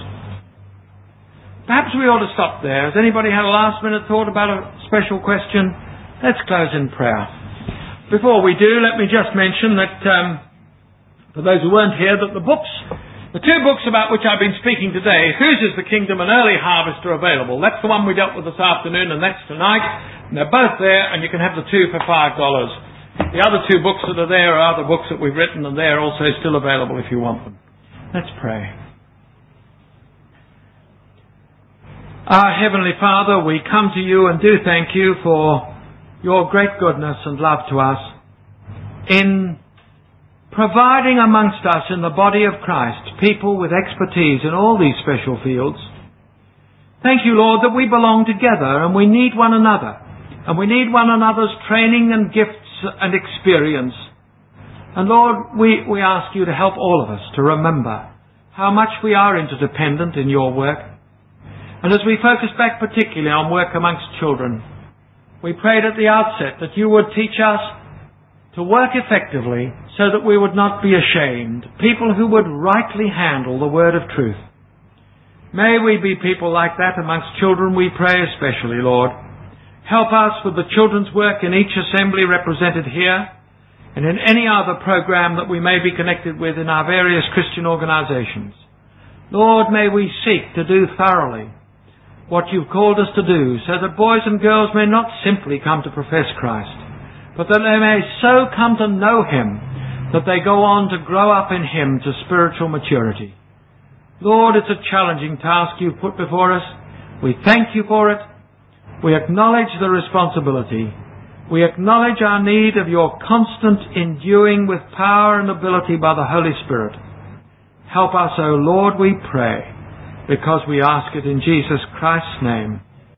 Perhaps we ought to stop there. Has anybody had a last minute thought about a special question? Let's close in prayer. Before we do, let me just mention that, um, for those who weren't here, that the books, the two books about which I've been speaking today, Whose is the Kingdom and Early Harvest, are available. That's the one we dealt with this afternoon, and that's tonight. And they're both there, and you can have the two for five dollars. The other two books that are there are other books that we've written, and they're also still available if you want them. Let's pray. Our Heavenly Father, we come to you and do thank you for your great goodness and love to us in providing amongst us in the body of Christ people with expertise in all these special fields. Thank you, Lord, that we belong together and we need one another. And we need one another's training and gifts and experience. And Lord, we, we ask you to help all of us to remember how much we are interdependent in your work. And as we focus back particularly on work amongst children, we prayed at the outset that you would teach us to work effectively so that we would not be ashamed, people who would rightly handle the word of truth. May we be people like that amongst children, we pray especially, Lord. Help us with the children's work in each assembly represented here. and in any other program that we may be connected with in our various Christian organizations. Lord, may we seek to do thoroughly what you've called us to do, so that boys and girls may not simply come to profess Christ, but that they may so come to know Him that they go on to grow up in Him to spiritual maturity. Lord, it's a challenging task you've put before us. We thank you for it. We acknowledge the responsibility. We acknowledge our need of your constant enduing with power and ability by the Holy Spirit. Help us, O Lord, we pray, because we ask it in Jesus Christ's name.